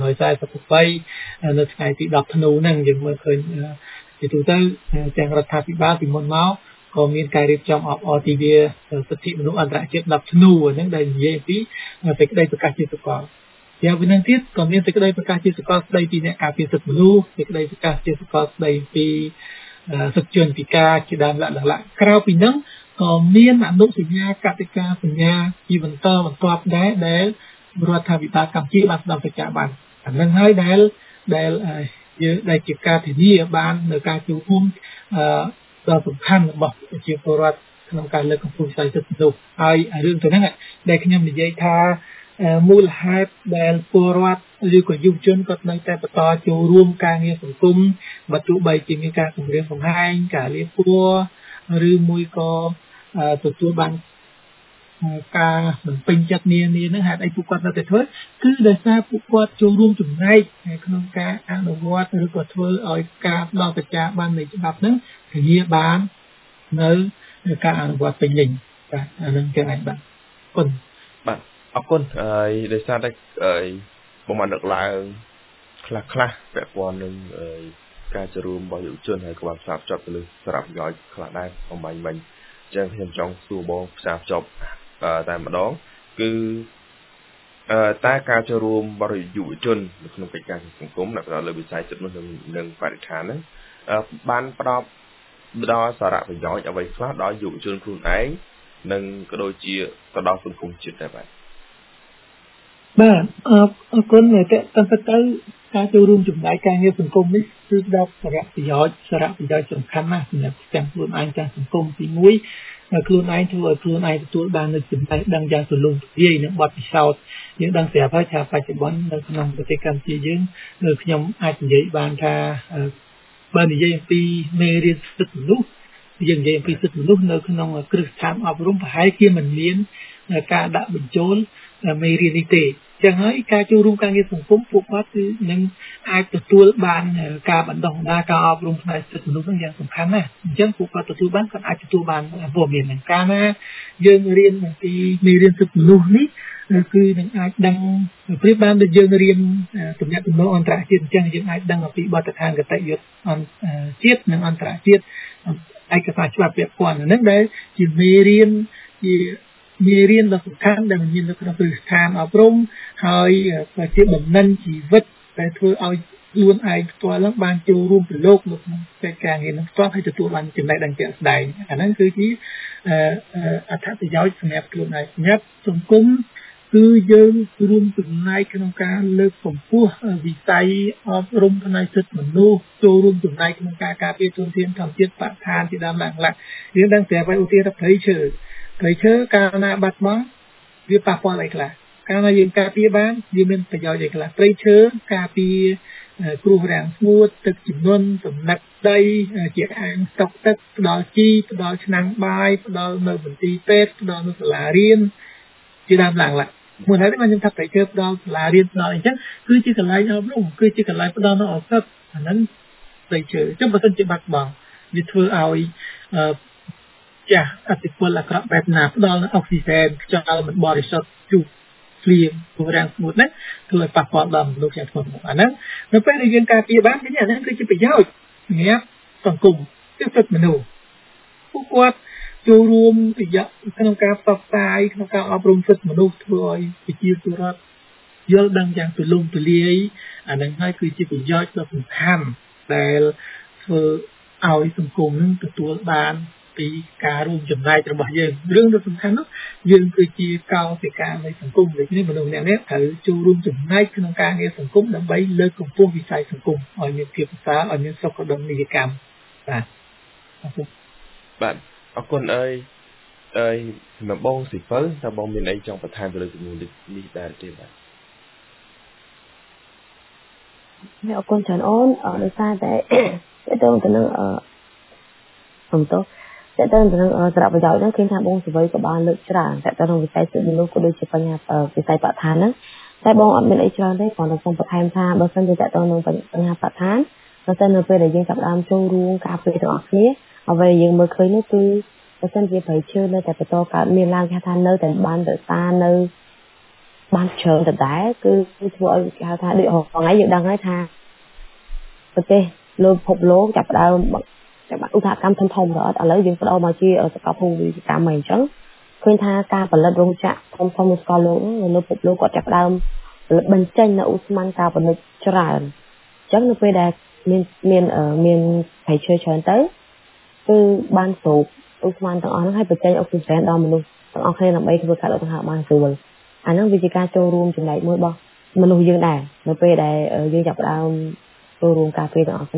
1948នៅថ្ងៃទី10ធ្នូហ្នឹងយើងមើលឃើញជាទូទៅទាំងរដ្ឋាភិបាលពីមុនមកក៏មានការរៀបចំអបអរទិវាសិទ្ធិមនុស្សអន្តរជាតិ10ធ្នូហ្នឹងដែលនិយាយពីសេចក្តីប្រកាសជាសកលយ៉ាងវិញទៀតក៏មានសេចក្តីប្រកាសជាសកលស្តីពីអ្នកការពារសិទ្ធិមនុស្សសេចក្តីប្រកាសជាសកលស្តីពីសិទ្ធិជនពិការជាដើមលក្ខណៈក្រៅពីហ្នឹងក៏មានអនុសញ្ញាកតិកាសញ្ញាពីបន្តបន្ទាប់ដែរដែលរដ្ឋាភិបាលកម្ពុជាបានស្ដាប់សច្ចាប័នអានឹងហើយដែលយើងដែលជាការធានាបាននៅការចូលរួមដ៏សំខាន់របស់ប្រជាពលរដ្ឋក្នុងការលើកកម្ពស់វិស័យសិទ្ធិមនុស្សហើយរឿងទៅហ្នឹងដែលខ្ញុំនិយាយថាមូលហេតុដែលពលរដ្ឋឬក៏យុវជនគាត់នៅតែបន្តចូលរួមការងារសង្គមបើទោះបីជាមានការគម្រាមកំហែងការលាបពណ៌ឬមួយក៏ទទួលបានការមិនពេញចិត្តនានាហ្នឹងហេតុអីពួកគាត់នៅតែធ្វើគឺដោយសារពួកគាត់ចូលរួមចំណែកក្នុងការអនុវត្តឬក៏ធ្វើឲ្យការផ្ដល់កិច្ចការបាននៃច្បាប់ហ្នឹងធានាបាននៅការអនុវត្តពេញលេញបាទអានឹងចឹងឯងបាទគុណបាទអរគុណហើយដោយសារតែបងបានលើកឡើងខ្លះពាក់ព័ន្ធនឹងការចូលរួមរបស់យុវជនហើយក៏បានផ្សារភ្ជាប់ទៅលើសារៈប្រយោជន៍ខ្លះដែរបំបញ្ញមិញចឹងខ្ញុំចង់សួរបងផ្សារភ្ជាប់តែម្ដងគឺតើការចូលរួមរបស់យុវជននៅក្នុងកិច្ចការសង្គមដែលផ្ដោតលើវិស័យសិទ្ធិមនុស្សនិងបរិស្ថានហ្នឹងបានផ្ដល់សារៈប្រយោជន៍អ្វីខ្លះដល់យុវជនខ្លួនឯងនិងក៏ដូចជាទៅដល់សង្គមជាតិដែរបាទអរគុណតែទៅការចូលរួមចំណែកការងារសង្គមនេះគឺផ្ដល់សារៈប្រយោជន៍សំខាន់ណាស់សម្រាប់ទាំងខ្លួនឯងទាំងសង្គមទី1ខ្លួនឯងធ្វើឲ្យខ្លួនឯងទទួលបាននូវចំណេះដឹងយ៉ាងទូលំទូលាយនិងបទពិសោធន៍យើងដឹងស្រាប់ហើយថាបច្ចុប្បន្ននៅក្នុងប្រទេសកម្ពុជាយើងខ្ញុំអាចនិយាយបានថាបើនិយាយអំពីមេរៀនសិទ្ធិមនុស្សយើងនិយាយអំពីសិទ្ធិមនុស្សនៅក្នុងគ្រឹះស្ថានអប់រំប្រហែលជាមិនមានការដាក់បញ្ចូលមេរៀននេះទេចឹងហើយការចូលរួមការងារសង្គមពួកគាត់គឺនឹងអាចទទួលបានការបណ្ដុះបណ្ដាលការអប់រំផ្នែកសិទ្ធិមនុស្សហ្នឹងយ៉ាងសំខាន់ណាស់អញ្ចឹងពួកគាត់ទទួលបានគាត់អាចទទួលបានព័ត៌មានហ្នឹងកាលណាយើងរៀនអំពីមេរៀនសិទ្ធិមនុស្សនេះគឺនឹងអាចដឹងប្រៀបបានដូចយើងរៀនទំនាក់ទំនងអន្តរជាតិអញ្ចឹងយើងអាចដឹងអំពីបទដ្ឋានគតិយុត្តជាតិនិងអន្តរជាតិឯកសារច្បាប់ពាក់ព័ន្ធហ្នឹងដែលជាមេរៀនដ៏សំខាន់ដែលមាននៅក្នុងគ្រឹះស្ថានអប់រំហើយក៏ជាបំណិនជីវិតដែលធ្វើឲ្យខ្លួនឯងផ្ទាល់ឡើងបានចូលរួមប្រឡូកនៅក្នុងកិច្ចការងារនឹងផ្ទាល់ហើយទទួលបានចំណេះដឹងជាក់ស្ដែងអាហ្នឹងគឺជាអត្ថប្រយោជន៍សម្រាប់ខ្លួនឯងសម្រាប់សង្គមគឺយើងរួមចំណែកក្នុងការលើកកម្ពស់វិស័យអប់រំផ្នែកសិទ្ធិមនុស្សចូលរួមចំណែកក្នុងការការពារធនធានធម្មជាតិបរិស្ថានជាដើមឡើងយើងដឹងតែឧទាហរណ៍ព្រៃឈើកាលណាបាត់បង់វាប៉ះពាល់អីខ្លះកាលណាយើងការពារបានវាមានប្រយោជន៍អីខ្លះព្រៃឈើការពារគ្រោះរាំងស្ងួតទឹកជំនន់សំណឹកដីជាអាងស្តុកទឹកផ្ដល់ជីផ្ដល់ឆ្នាំងបាយផ្ដល់នៅមន្ទីរពេទ្យផ្ដល់នៅសាលារៀនជាដើមឡើងមួយហើយខ្ញុំថាព្រៃឈើផ្ដល់សាលារៀនផ្ដល់អីចឹងគឺជាកន្លែងអប់រំគឺជាកន្លែងផ្ដល់នៅឱសថអាហ្នឹងព្រៃឈើអញ្ចឹងបើសិនជាបាត់បង់វាធ្វើឲ្យចាស់អតិពលអាក្រក់បែបណាផ្ដល់អុកស៊ីហ្សែនខ្យល់មិនបរិសុទ្ធជូរភ្លៀងព្រោះរាំងស្ងួតហ្នឹងធ្វើឲ្យប៉ះពាល់ដល់មនុស្សយ៉ាងធ្ងន់ធ្ងរអាហ្នឹងនៅពេលដែលយើងការពារបានវិញអាហ្នឹងគឺជាប្រយោជន៍សម្រាប់សង្គមគឺសិទ្ធិមនុស្សពួកគាត់ចូលរួមក្នុងការផ្សព្វផ្សាយក្នុងការអប់រំសិទ្ធិមនុស្សធ្វើឲ្យប្រជាពលរដ្ឋយល់ដឹងយ៉ាងទូលំទូលាយអាហ្នឹងហើយគឺជាប្រយោជន៍ដ៏សំខាន់ដែលធ្វើឲ្យសង្គមនឹងទទួលបានពីការរួមចំណែករបស់យើងរឿងដ៏សំខាន់នោះយើងគឺជាកោសិកានៃសង្គមដូចនេះមនុស្សម្នាក់ៗត្រូវចូលរួមចំណែកក្នុងការងារសង្គមដើម្បីលើកកម្ពស់វិស័យសង្គមឲ្យមានភាពប្រសើរឲ្យមានសុខដុមនីយកម្មបាទអរគុណបាទអរគុណអើយសម្រាប់បងស៊ីពៅតើបងមានអីចង់បន្ថែមទៅលើជំនួសនេះដែរទេបាទអរគុណច្រើនអូនដោយសារតែទៅនឹងតែទៅនឹងសារៈប្រយោជន៍ហ្នឹងឃើញថាបងសវ័យក៏បានលើកច្រើនតែទៅក្នុងវិស័យសិទ្ធិមនុស្សក៏ដូចជាបញ្ហាវិស័យបរិស្ថានហ្នឹងតែបងអត់មានអីច្រើនទេគ្រាន់តែសូមបន្ថែមថាបើសិនជាតទៅនឹងបញ្ហាបរិស្ថានបើសិននៅពេលដែលយើងចាប់ផ្ដើមចូលរួមការពារទាំងអស់គ្នាអ្វីដែលយើងមើលឃើញនោះគឺបើសិនជាព្រៃឈើនៅតែបន្តកើតមានឡើងគេថានៅតែបានរក្សានៅបានច្រើនដដែលគឺធ្វើឲ្យគេហៅថាដូចហងៃយើងដឹងហើយថាប្រទេសលោកពិភពលោកចាប់ផ្ដើមឧស្សាហកម្មធំៗដល់ឥឡូវយើងបដូរមកជាសកលភូមិវិស័យកម្មអញ្ចឹងឃើញថាការផលិតរោងចក្រធំៗនៅសកលលោកនៅលើពិភពលោកគាត់ចាប់ផ្ដើមផលិតបញ្ចេញនៅឧស្ម័នកាបូនិកច្រើនអញ្ចឹងនៅពេលដែលមានព្រៃឈើច្រើនទៅគឺបានស្រូបឧស្ម័នទាំងអស់ហ្នឹងឲ្យបញ្ចេញអុកស៊ីហ្សែនដល់មនុស្សទាំងអស់គ្នាដើម្បីធ្វើការដកដង្ហើមបានស្រួលអាហ្នឹងវាជាការចូលរួមចំណែកមួយរបស់មនុស្សយើងដែរនៅពេលដែលយើងចាប់ផ្ដើមចូលរួមការពារទាំងអស់គ្នា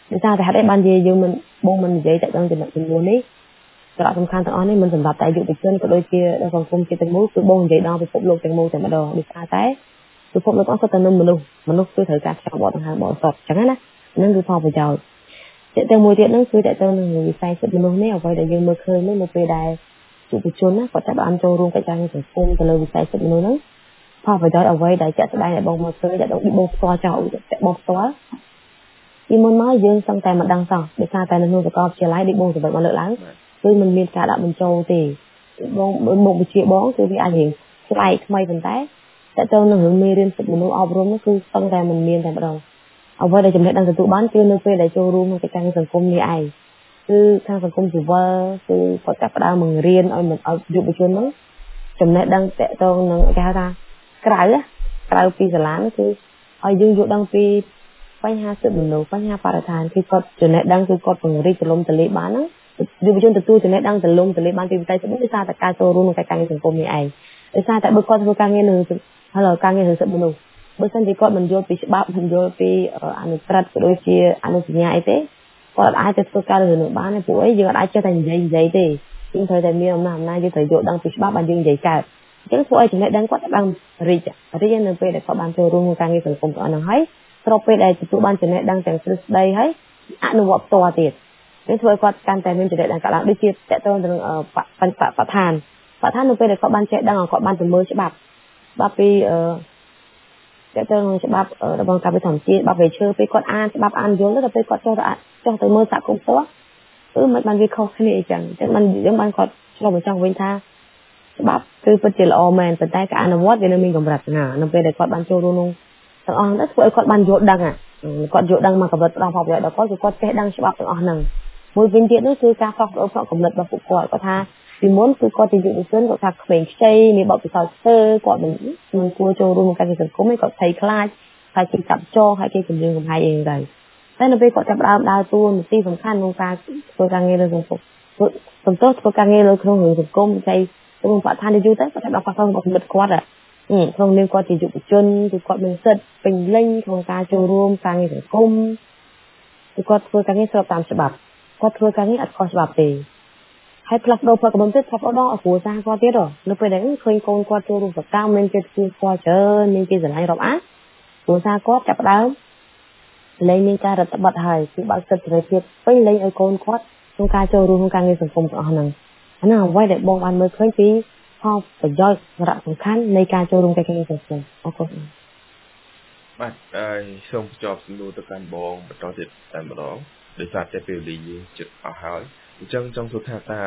ដោយសារតែហេតុអីបានជាយើងមិនបងមិននិយាយតែដល់ចំណុចចំនួននេះសារៈសំខាន់ទាំងអស់នេះមិនសម្រាប់តែយុវជនក៏ដូចជាសង្គមជាតិទាំងមូលគឺបងនិយាយដល់ពិភពលោកទាំងមូលតែម្ដងដោយសារតែពិភពលោកអស់សុទ្ធតែនឹងមនុស្សគឺត្រូវការការបដិហារបរិសុទ្ធអញ្ចឹងណាហ្នឹងគឺផលប្រយោជន៍តែមួយទៀតហ្នឹងគឺតើទៅនឹងវិស័យសិទ្ធិមនុស្សនេះអ្វីដែលយើងមើលឃើញនេះនៅពេលដែលយុវជនណាគាត់ចាប់បានចូលរួមកិច្ចការងារសង្គមទៅលើវិស័យសិទ្ធិមនុស្សហ្នឹងផលប្រយោជន៍អ្វីដែលចាក់ស្ដែងឲ្យបងមើលឃើញដែលបងផ្ទាល់ចោលតែបងផ្ទាល់ពីមុនមកយើងសឹងតែមិនដឹងសោះដោយសារតែនៅក្នុងសាកលវិទ្យាល័យដូចបងសម្បត្តិមកលើកឡើងគឺมันមានការដាក់បញ្ចូលទេបងមុខវិជ្ជាបងគឺវាអាចរៀងស្បែកថ្មីប៉ុន្តែតើទៅនឹងរឿងមេរៀនសិទ្ធិមនុស្សអប់រំនោះគឺសឹងតែមិនមានតែម្ដងអ្វីដែលចំណេះដឹងទទួលបានគឺនៅពេលដែលចូលរួមក្នុងកិច្ចការងារសង្គមនេះឯងគឺខាងសង្គមស៊ីវិលគឺគាត់ចាប់ផ្ដើមបង្រៀនឲ្យយុវជនហ្នឹងចំណេះដឹងតកតងនឹងគេហៅថាក្រៅពីសាលាគឺឲ្យយើងយល់ដឹងពីបញ្ហាសិទ្ធិមនុស្សបញ្ហាបរិស្ថានគឺគាត់ចំណេះដឹងគឺគាត់ពង្រីកទលំទលាយបានហ្នឹងយុវជនទទួលចំណេះដឹងទលំទលាយបានពីវិស័យសិទ្ធិមនុស្សដោយសារតែការចូលរួមក្នុងកិច្ចការងារសង្គមនេះឯងដោយសារតែបើគាត់ធ្វើការងារនៅការងារសិទ្ធិមនុស្សបើសិនជាគាត់មិនយល់ពីច្បាប់មិនយល់ពីអនុក្រឹត្យក៏ដូចជាអនុសញ្ញាអីទេគាត់អាចទៅធ្វើការរឿងនោះបានទេព្រោះអីយើងអាចចេះតែនិយាយទេយើងត្រូវតែមានអំណាចយើងត្រូវយល់ដឹងពីច្បាប់បានយើងនិយាយកើតអញ្ចឹងធ្វើឲ្យចំណេះដឹងគាត់បានរីកនៅពេលដែលគាត់បានចូលរួមក្នុងការងារសង្គមទាំងអស់ហ្នឹងហើយស្របពេលដែលទទួលបានចំណេះដឹងទាំងទ្រឹស្ដីហើយអនុវត្តផ្ទាល់ទៀតនេះធ្វើឲ្យគាត់កាន់តែមានចំណេះដឹងកើតឡើងដូចជាតកតងទៅនឹងបឋាននៅពេលដែលគាត់បានចេះដឹងគាត់បានទៅមើលច្បាប់ពីតើទៅនឹងច្បាប់របស់ការវិធម្មជាតិច្បាប់វិឈើពេលគាត់អានច្បាប់អានយល់ទៅពេលគាត់ចុះទៅមើលសហគមន៍ផ្ទាល់មិនបានវាខុសគ្នាអញ្ចឹងយើងបានគាត់ឆ្លុះបញ្ចាំងវិញថាច្បាប់គឺពិតជាល្អមែនប៉ុន្តែការអនុវត្តវានៅមានកម្រិតណានៅពេលដែលគាត់បានចូលរួមទាំងអស់ហ្នឹងធ្វើឲ្យគាត់បានយល់ដឹងគាត់យល់ដឹងមកកម្រិតផ្ដោតផលប្រយោជន៍ដល់គាត់គឺគាត់ចេះដឹងច្បាប់ទាំងអស់ហ្នឹងមួយវិញទៀតនោះគឺការផ្លាស់ប្ដូរផ្នែកកម្រិតរបស់ពួកគាត់ថាពីមុនគឺគាត់ជាយុវជនគាត់ថាក្មេងខ្ចីមានបទពិសោធន៍ធ្វើគាត់មិនគួរចូលរួមក្នុងការងារសង្គមទេគាត់ភ័យខ្លាចហើយគេចាប់ចងហើយគេគំរាមកំហែងអីទៅតែនៅពេលគាត់ចាប់ដើមដើរតួនាទីសំខាន់ក្នុងការធ្វើការងារលើសង្គមសំទោសធ្វើការងារលើក្នុងសង្គមចៃក្នុងបរិស្ថានយូរទៅគាត់ចាប់ដល់ប៉ះពាល់របស់គំនិតគាត់ក្នុងនាមគាត់ជាយុវជនគឺគាត់មានសិទ្ធិពេញលេញក្នុងការចូលរួមការងារសង្គមគឺគាត់ធ្វើការងារស្របតាមច្បាប់គាត់ធ្វើការងារអត់ខុសច្បាប់ទេហើយផ្លាស់ប្ដូរផលកំណត់ទៀតផ្លាស់ប្ដូរឲ្យគ្រួសារគាត់ទៀតនៅពេលដែលឃើញកូនគាត់ចូលរួមសកម្មមានគេស្គាល់ច្រើនមានគេស្រឡាញ់រាប់អានគ្រួសារគាត់ចាប់ដើមលែងមានការរដ្ឋបတ်ហើយគឺបើកសិទ្ធិសេរីភាពពេញលេញឲ្យកូនគាត់ក្នុងការចូលរួមក្នុងការងារសង្គមទាំងអស់ហ្នឹងអានោះអ្វីដែលបងបានមើលឃើញពីផលប្រយោជន៍សារៈសំខាន់នៃការចូលរួមកិច្ចការងារសង្គមអរគុណបាទហើយសូមបញ្ចប់សំណួរទៅកាន់បងបន្តទៀតតែម្ដងដោយសារតែពេលវេលាយើងជិតអស់ហើយអញ្ចឹងចង់សួរថាតើ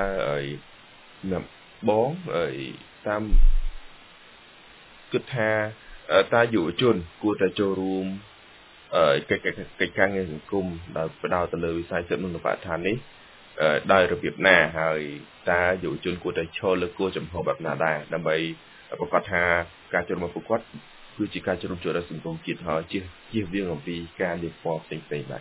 បងតាមគិតថាតើយុវជនគួរតែចូលរួមកិច្ចការងារសង្គមដោយផ្ដោតទៅលើវិស័យសិទ្ធិមនុស្សបរិស្ថាននេះដោយរបៀបណាហើយតើយុវជនគួរតែឈរលើគោលចំហបែបណាដែរដើម្បីប្រកាសថាការចូលរួមរបស់គាត់គឺជាការចូលរួមចូលដល់សង្គមជាតិហើយជៀសវាងអំពីការលៀបពណ៌ផ្សេងៗបាទ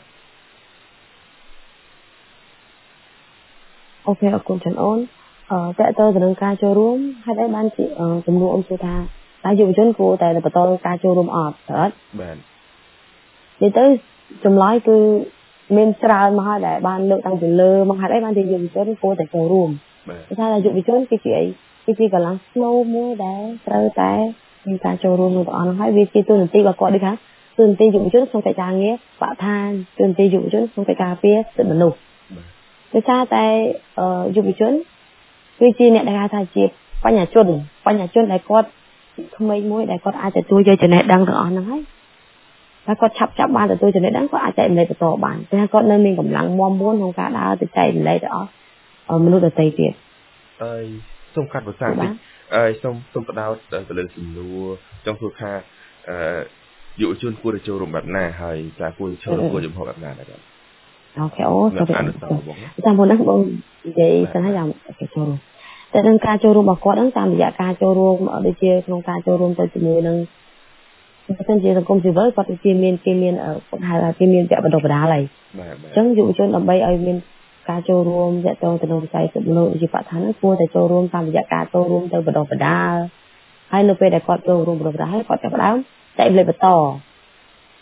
អូខេអរគុណចា៎អូនតើទៅនឹងការចូលរួមហេតុអីបានជាចំនួនអូនសួរថាតើយុវជនគួរតែបន្តការចូលរួមអត់បាទនិយាយទៅចម្លើយគឺមានច្រើនមកហើយដែលបានលើកតាំងពីលើមកហេតុអីបានជាយុវជនគួរតែចូលរួមគេថាយុវជនគឺជាអីគឺជាកម្លាំងស្នូលមួយដែលត្រូវតែមានការចូលរួមរបស់អស់នោះហើយវាជាទូនាទីរបស់គាត់ដូចថាទូនាទីយុវជនក្នុងកិច្ចការងារបរិស្ថានទូនាទីយុវជនក្នុងកិច្ចការពារសិទ្ធិមនុស្សដោយសារតែយុវជនគឺជាអ្នកដែលហៅថាជាបញ្ញាជនដែលគាត់ក្មេងមួយដែលគាត់អាចទទួលយកចំណេះដឹងទាំងអស់ហ្នឹងហើយតែគាត់ឆាប់បានទទួលចំណេះដឹងគាត់អាចចែកម្លែកបន្តបានតែគាត់នៅមានកម្លាំងមាំមួនក្នុងការដើរទៅចែកម្លែកទៅអស់មនុស្សដទៃទៀតហើយសូមកាត់ភាសាតិចហើយសូមបដោតទៅលើសំណួរចង់សួរថាយុវជនគួរតែចូលរួមបែបណាហើយតើគួរចូលរួមគួរចំហបែបណាដែរអូខេអូតាមមុនហ្នឹងបងនិយាយសិនហើយចាំអូខេចូលរួមតែនឹងការចូលរួមរបស់គាត់ហ្នឹងតាមរយៈការចូលរួមដូចជាក្នុងការចូលរួមទៅជាមួយនឹងបើសិនជាសង្គមស៊ីវិលគាត់គេមានគាត់ហៅថាគេមានវគ្គបណ្ដុះបណ្ដាលហើយអញ្ចឹងយុវជនដើម្បីឲ្យមានការចូលរួមទាក់ទងទៅនឹងវិស័យសិទ្ធិមនុស្សជាបឋានហ្នឹងគួរតែចូលរួមតាមរយៈការចូលរួមទៅបណ្ដុះបណ្ដាលហើយនៅពេលដែលគាត់ចូលរួមបណ្ដុះបណ្ដាលហើយគាត់ចាប់ផ្ដើមចែកម្លែកបន្ត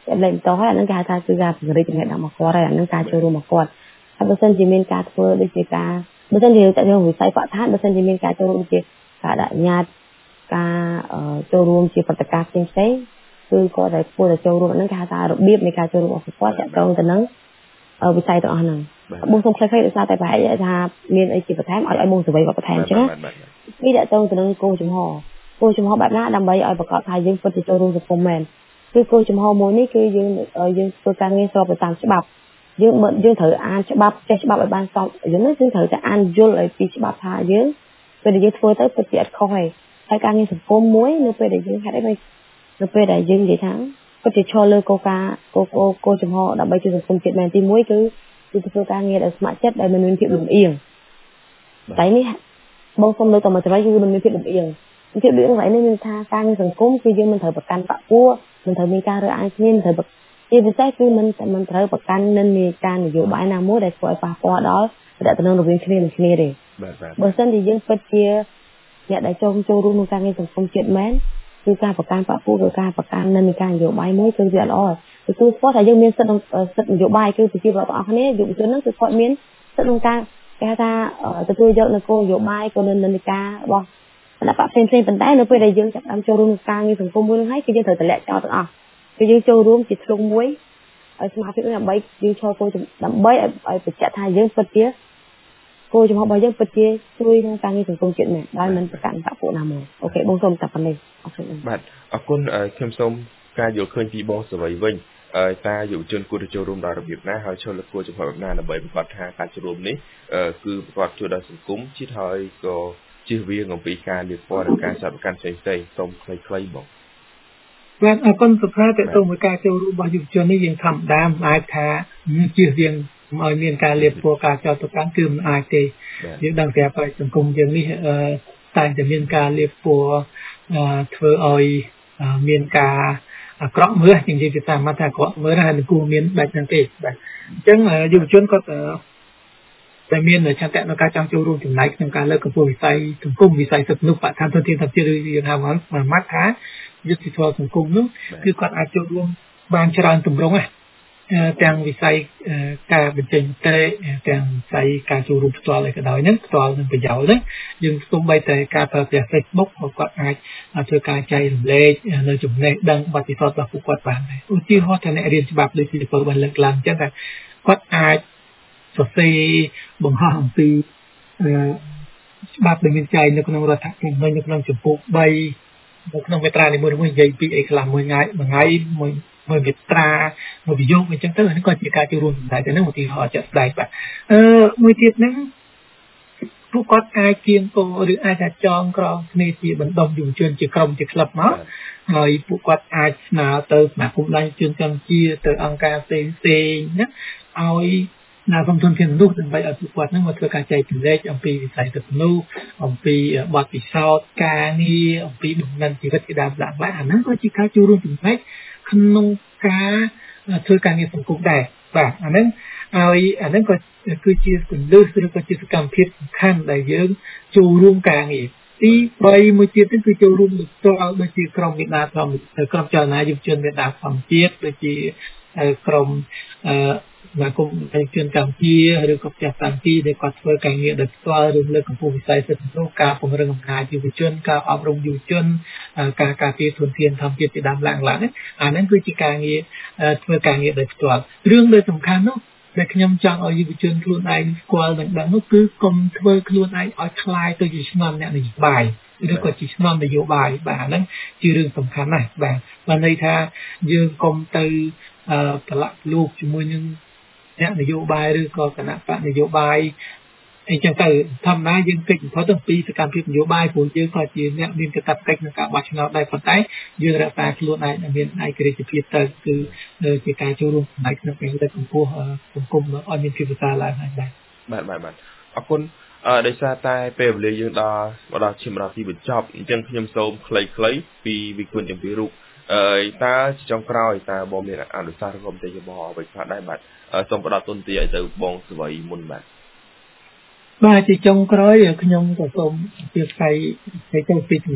លេងតោះហើយអានឹងគេហៅថាគឺការពង្រីកចំណេះដឹងរបស់គាត់ហើយអានឹងការចូលរួមរបស់គាត់ហើយបើសិនជាមានការធ្វើដូចជាការបើសិនជាតែក្នុងវិស័យបរិស្ថានបើសិនជាមានការចូលរួមជាការដាក់ញត្តិការចូលរួមជាព្រឹត្តិការណ៍ផ្សេងៗគឺគាត់តែគួរតែចូលរួមអានឹងគេហៅថារបៀបនៃការចូលរួមរបស់គាត់តាក់ទងទៅនឹងវិស័យទាំងអស់ហ្នឹងបងសូមខ្លីៗដោយសារតែប្រហែលថាមានអីជាបន្ថែមឲ្យបងសវ័យគាត់បន្ថែមអញ្ចឹងនេះតាក់ទងទៅនឹងគោលចំហបែបណាដើម្បីឲ្យប្រកាសថាយើងពិតជាចូលរួមសង្គមមែនគឺគោលចំហមួយនេះគឺយើងធ្វើការងារស្របទៅតាមច្បាប់យើងត្រូវអានច្បាប់ចេះច្បាប់ឲ្យបានស្របយើងត្រូវតែអានយល់ឲ្យពីច្បាប់ថាយើងពេលដែលយើងធ្វើទៅពិតជាអត់ខុសហើយការងារសង្គមមួយនៅពេលដែលយើងហេតុអីនៅពេលដែលយើងនិយាយថាពិតជាឈរលើគោលការណ៍គោលចំហដើម្បីជួយសង្គមជាតិមែនទី1គឺធ្វើការងារដោយស្ម័គ្រចិត្តដែលមិនមានភាពលំអៀងតែនេះបងសូមលើកទៅមកចំណុចគឺមិនមានភាពលំអៀងភាពលឿនហ្នឹងនេះមានថាការងារសង្គមគឺយើងមិនត្រូវប្រកាន់បកពួរមិនត្រូវមានការរើសអើងគ្នាមិនត្រូវជាពិសេសគឺមិនត្រូវប្រកាន់និន្នាការនយោបាយណាមួយដែលធ្វើឲ្យប៉ះពាល់ដល់ទំនាក់ទំនងរវាងគ្នានឹងគ្នាទេបើសិនជាយើងពិតជាអ្នកដែលចូលរួមក្នុងការងារសង្គមជាតិមែនគឺការប្រកាន់បកពួរឬការប្រកាន់និន្នាការនយោបាយមួយគឺវាល្អទទួលស្គាល់ថាយើងមានសិទ្ធិនយោបាយគឺប្រជាពលរដ្ឋទាំងអស់គ្នាយុវជនហ្នឹងគឺគាត់មានសិទ្ធិក្នុងការគេថាទទួលយកនៅគោលនយោបាយគោលនិន្នាការរបស់គណៈបកផ្សេងប៉ុន្តែនៅពេលដែលយើងចាប់ផ្ដើមចូលរួមក្នុងការងារសង្គមមួយហ្នឹងហើយគឺយើងត្រូវតម្លាក់ចោលទាំងអស់គឺយើងចូលរួមជាធ្លុងមួយឲ្យស្មារតីដើម្បីយើងឈរគោលដើម្បីឲ្យបញ្ជាក់ថាយើងពិតជាគោលចំហរបស់យើងពិតជាជួយក្នុងការងារសង្គមជាតិមែនដោយមិនប្រកាន់បកពួកណាមួយអូខេបងសូមតែប៉ុណ្្នេះអរគុណបាទអរគុណខ្ញុំសូមការយល់ឃើញពីបងសវ័យវិញតើយុវជនគួរទៅចូលរួមដល់របៀបណាហើយចូលលើគោលចំហបែបណាដើម្បីប្រកាសថាការចូលរួមនេះគឺប្រកបជួយដល់សង្គមជាតិហើយក៏ជៀសវាងអំពីការលៀបពណ៌និងការចាត់បង្កាន់ផ្សេងៗសូមខ្លីៗបងបាទអរគុណសុភាតទៅមួយការចូលរួមរបស់យុវជននេះយើងធម្មតាមិនអាចថាជៀសវាងឲ្យមានការលៀបពណ៌ការចាត់បង្កាន់គឺមិនអាចទេយើងដឹងតែថាសង្គមយើងនេះតែតែមានការលៀបពណ៌ធ្វើឲ្យមានការអាក្រក់មើលជាភាសាមកថាអាក្រក់មើលហើយមិនគួរមានបែបហ្នឹងទេបាទអញ្ចឹងយុវជនគាត់តែមានឆន្ទៈក្នុងការចង់ចូលរួមចំណែកក្នុងការលើកកម្ពស់វិស័យសង្គមវិស័យសិទ្ធិមនុស្សបឋមធនធានធម្មជាតិឬយើងហៅមកម៉ាត់ថាយុទ្ធសាស្ត្រសង្គមនោះគឺគាត់អាចចូលរួមបានច្រើនទម្រង់ទាំងវិស័យការបញ្ចេញមតិទាំងវិស័យការចូលរួមផ្ទាល់អីក៏ដោយហ្នឹងផ្ទាល់នឹងប្រយោលហ្នឹងយើងសូម្បីតែការប្រើប្រាស់ Facebook ក៏គាត់អាចធ្វើការចែករំលែកនៅចំណេះដឹងបទពិសោធន៍របស់ពួកគាត់បានដែរឧទាហរណ៍ថាអ្នករៀនច្បាប់ដូចជាពលបានលើកឡើងអញ្ចឹងថាគាត់អាចសរសេរបង្ហោះអំពីច្បាប់ដែលមានចែងនៅក្នុងរដ្ឋធម្មនុញ្ញនៅក្នុងចំពោះ3នៅក្នុងមាត្រានីមួយៗនិយាយពីអីខ្លះមួយថ្ងៃមួយមាត្រាមួយប្រយោគអញ្ចឹងទៅហ្នឹងក៏ជាការចូលរួមដែរតែហ្នឹងឧទាហរណ៍ជាក់ស្ដែងបាទមួយទៀតហ្នឹងពួកគាត់អាចគៀងគោឬអាចថាចងក្រងគ្នាជាបណ្ដុំយុវជនជាក្រុមជាក្លឹបមកហើយពួកគាត់អាចស្នើទៅសមាគមដៃជនកម្ពុជាទៅអង្គការផ្សេងណាឲ្យណាសំទោសធានមនុស្សដើម្បីឲ្យពួកគាត់នឹងមកធ្វើការចែកចម្លែកអំពីវិស័យសិទ្ធិមនុស្សអំពីបទពិសោធន៍ការងារអំពីដំណើរជីវិតជាដើមឡើងអាហ្នឹងក៏ជាការចូលរួមចំណែកក្នុងការធ្វើការងារសង្គមដែរបាទអាហ្នឹងក៏គឺជាគន្លឹះឬក៏ជាសកម្មភាពសំខាន់ដែលយើងចូលរួមការងារទី3មួយទៀតគឺចូលរួមផ្ទាល់ដូចជាក្រុមមេដាធម្មក្រុមចលនាយុវជនមេដាធម្មជាតិដូចជាក្រុមសមាគមជនកម្ពុជាឬក៏ផ្ទះតាំងពីដែលគាត់ធ្វើការងារដោយផ្ទាល់ឬលើកកម្ពស់វិស័យសិទ្ធិមនុស្សការពង្រឹងអំណាចយុវជនការអប់រំយុវជនការការពារធនធានធម្មជាតិជាដើមឡើងអាហ្នឹងគឺជាការងារធ្វើការងារដោយផ្ទាល់រឿងដែលសំខាន់នោះដែលខ្ញុំចង់ឲ្យយុវជនខ្លួនឯងស្គាល់និងដឹងនោះគឺកុំធ្វើខ្លួនឯងឲ្យคล้ายទៅជាឆ្នន់អ្នកនយោបាយឬក៏ជាឆ្នន់នយោបាយបាទហ្នឹងជារឿងសំខាន់ណាស់បាទបានន័យថាយើងកុំទៅប្រឡាក់លោកជាមួយនឹងអ្នកនយោបាយឬក៏គណៈបកនយោបាយអញ្ចឹងទៅធម្មតាយើងគិតបំផុតទៅពីសកម្មភាពនយោបាយព្រោះយើងក៏ជាអ្នកមានកាតព្វកិច្ចក្នុងការបោះឆ្នោតដែរប៉ុន្តែយើងរក្សាខ្លួនឯងឲ្យមានឯករាជ្យភាពទៅគឺជាការចូលរួមផ្នែកក្នុងការលើកកម្ពស់សង្គមឲ្យមានភាពប្រសើរឡើងហើយបាទអរគុណដោយសារតែពេលវេលាយើងដល់ឈានដល់ទីបញ្ចប់អញ្ចឹងខ្ញុំសូមខ្លីៗពីវិគុណទាំងពីររូបតើចុងក្រោយតើបងមានអនុសាសន៍របស់ប្រទេសរបស់អ្វីខ្លះដែរបាទសូមផ្ដល់ទុនទីឲ្យទៅបងសវ័យមុនបាទជាចុងក្រោយខ្ញុំក៏សូមជម្រាបទៅពីសំណាក់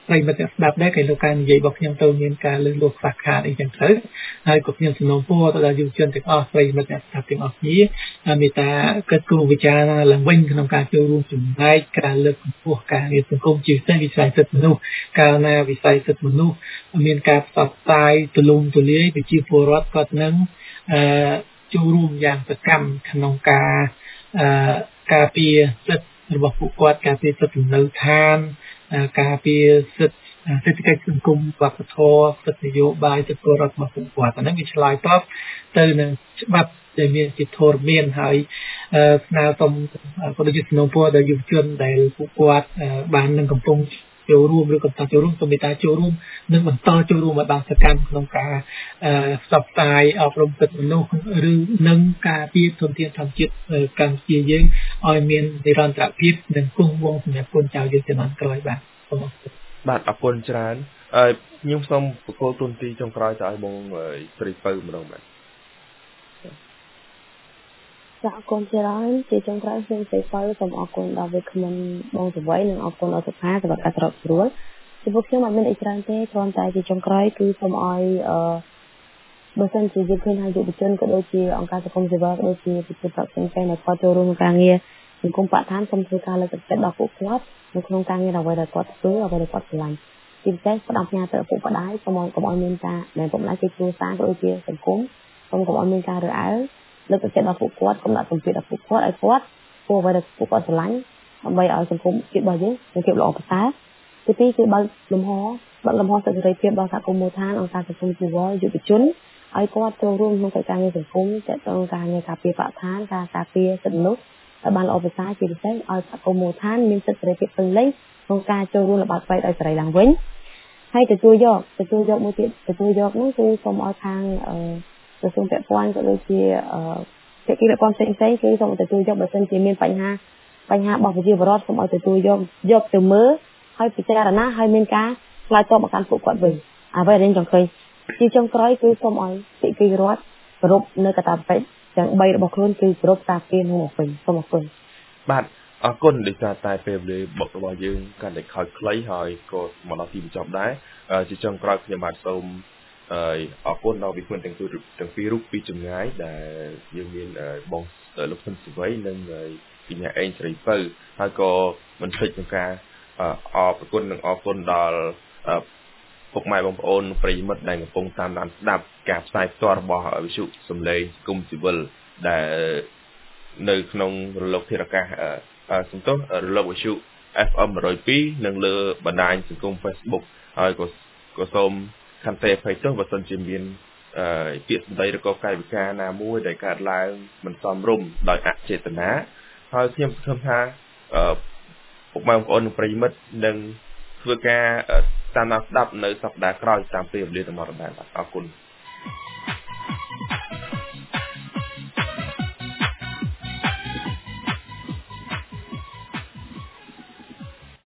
ប្រិមត្តស្ដាប់ដែរគេលោកការនិយាយរបស់ខ្ញុំទៅមានការលើកលោកខ្វះខាតអីចឹងទៅហើយក៏ខ្ញុំសំណូមពរទៅដល់យុវជនទាំងអស់ប្រិមត្តស្ដាប់ទាំងអស់គ្នាមេត្តាគិតគូរវិចារឡើងវិញក្នុងការចូលរួមចំណែកការលើកកម្ពស់ការងារសង្គមជាពិសេសវិស័យសិទ្ធិមនុស្សកាលណាវិស័យសិទ្ធិមនុស្សមានការផ្សព្វផ្សាយទូលំទូលាយប្រជាពលរដ្ឋគាត់នឹងចូលរួមយ៉ាងសកម្មក្នុងការពារសិទ្ធិរបស់ពួកគាត់ការពារសិទ្ធិលំនៅឋានការពារសិទ្ធិសេដ្ឋកិច្ចសង្គមវប្បធម៌សិទ្ធិនយោបាយសិទ្ធិពលរដ្ឋរបស់ពួកគាត់អានេះវាឆ្លើយតបទៅនឹងច្បាប់ដែលមានជាធរមានហើយស្នើសុំក៏ដូចជាសំណូមពរដល់យុវជនដែលពួកគាត់បាននឹងកំពុងចូលរួមឬក៏បន្តចូលរួមសូមមេត្តាចូលរួមនិងបន្តចូលរួមឲ្យបានសកម្មក្នុងការផ្សព្វផ្សាយអប់រំសិទ្ធិមនុស្សឬនឹងការពារធនធានធម្មជាតិកម្ពុជាយើងឲ្យមាននិរន្តរភាពនិងគង់វង្សសម្រាប់កូនចៅយើងជំនាន់ក្រោយបាទសូមអរគុណបាទអរគុណច្រើនខ្ញុំសូមបកគោលទុនទីចុងក្រោយទៅឲ្យបងស្រីពៅម្ដងបាទចាអរគុណច្រើនជាចុងក្រោយខ្ញុំស្រីពៅសូមអរគុណដល់វាគ្មិនបងសវ័យនិងអរគុណដល់សុផាសម្រាប់ការស្របស្រួលចំពោះខ្ញុំអត់មានអីច្រើនទេគ្រាន់តែជាចុងក្រោយគឺសូមឲ្យបើសិនជាយើងឃើញថាយុវជនក៏ដូចជាអង្គការសង្គមស៊ីវិលក៏ដូចជាប្រជាប្រដ្ឋផ្សេងៗដែលគាត់ចូលរួមក្នុងការងាសង្គមបរិស្ថានសូមធ្វើការលើកទឹកចិត្តដល់ពួកគាត់នៅក្នុងការងារអ្វីដែលគាត់ធ្វើអ្វីដែលគាត់ស្រឡាញ់ជាពិសេសផ្ដោតផ្ញើទៅឪពុកម្ដាយសូមកុំឲ្យមានការដែលឪពុកម្ដាយគេគ្រួសារក៏ដូចជាសង្គមសូមកុំឲ្យមានការរើសអើងលើកទឹកចិត្តដល់ពួកគាត់កុំដាក់សម្ពាធដល់ពួកគាត់ឲ្យគាត់ធ្វើអ្វីដែលពួកគាត់ស្រឡាញ់ដើម្បីឲ្យសង្គមជាតិរបស់យើងមានភាពល្អប្រសើរទីពីរគឺបើកលំហសិទ្ធិសេរីភាពដល់សហគមន៍មូលដ្ឋានអង្គការសង្គមស៊ីវិលយុវជនឲ្យគាត់ចូលរួមក្នុងកិច្ចការងារសង្គមទាក់ទងការងារការពារបរិស្ថានការការពារសិទ្ធិមនុស្សឲ្យបានល្អប្រសើរជាពិសេសឲ្យសហគមន៍មូលដ្ឋានមានសិទ្ធិសេរីភាពពេញលេញក្នុងការចូលរួមល្បាតស្វែងឲ្យសេរីឡើងវិញហើយទទួលយកមួយទៀតទទួលយកនោះគឺសូមឲ្យខាងក្រសួងពាក់ព័ន្ធក៏ដូចជាភាគីពាក់ព័ន្ធផ្សេងៗគឺសូមទទួលយកបើសិនជាមានបញ្ហារបស់ប្រជាពលរដ្ឋសូមឲ្យទទួលយកទៅមើលហើយពិចារណាហើយមានការឆ្លើយតបមកកាន់ពួកគាត់វិញអ្វីដែលយើងចង់ឃើញជាចុងក្រោយគឺសូមឲ្យភាគីរដ្ឋគោរពនៅកាតព្វកិច្ចទាំង3របស់ខ្លួនគឺគោរពការពារនោះវិញសូមអរគុណបាទអរគុណដោយសារតែពេលវេលាបុករបស់យើងកាន់តែខើចខ្លីហើយក៏មកដល់ទីបញ្ចប់ដែរជាចុងក្រោយខ្ញុំបាទសូមអរគុណដល់វិក្កាមទាំងពីររូបពីចម្ងាយដែលយើងមានបងលោកហ៊ុនសវ័យនិងកញ្ញាអេងស្រីពៅហើយក៏មិនភ្លេចក្នុងការអរគុណនិងអរគុណដល់ពុកម៉ែបងប្អូនប្រិយមិត្តដែលកំពុងតាមដានស្ដាប់ការផ្សាយផ្ទាល់របស់វិទ្យុសំឡេងសង្គមស៊ីវិលដែលនៅក្នុងរលកធាតុអាកាសរលកវិទ្យុ FM 102និងលើបណ្ដាញសង្គម Facebook ហើយក៏សូមខន្តីអភ័យទោសបើសិនជាមានពាក្យសម្ដីឬក៏កាយវិការណាមួយដែលកើតឡើងមិនសមរម្យដោយអចេតនាហើយខ្ញុំសង្ឃឹមថាពុកម៉ែបងប្អូននិងប្រិយមិត្តនឹងធ្វើការតាមដានស្ដាប់នៅសប្ដាហ៍ក្រោយតាមពេលវេលាទៅមកដែរបាទអរគុណ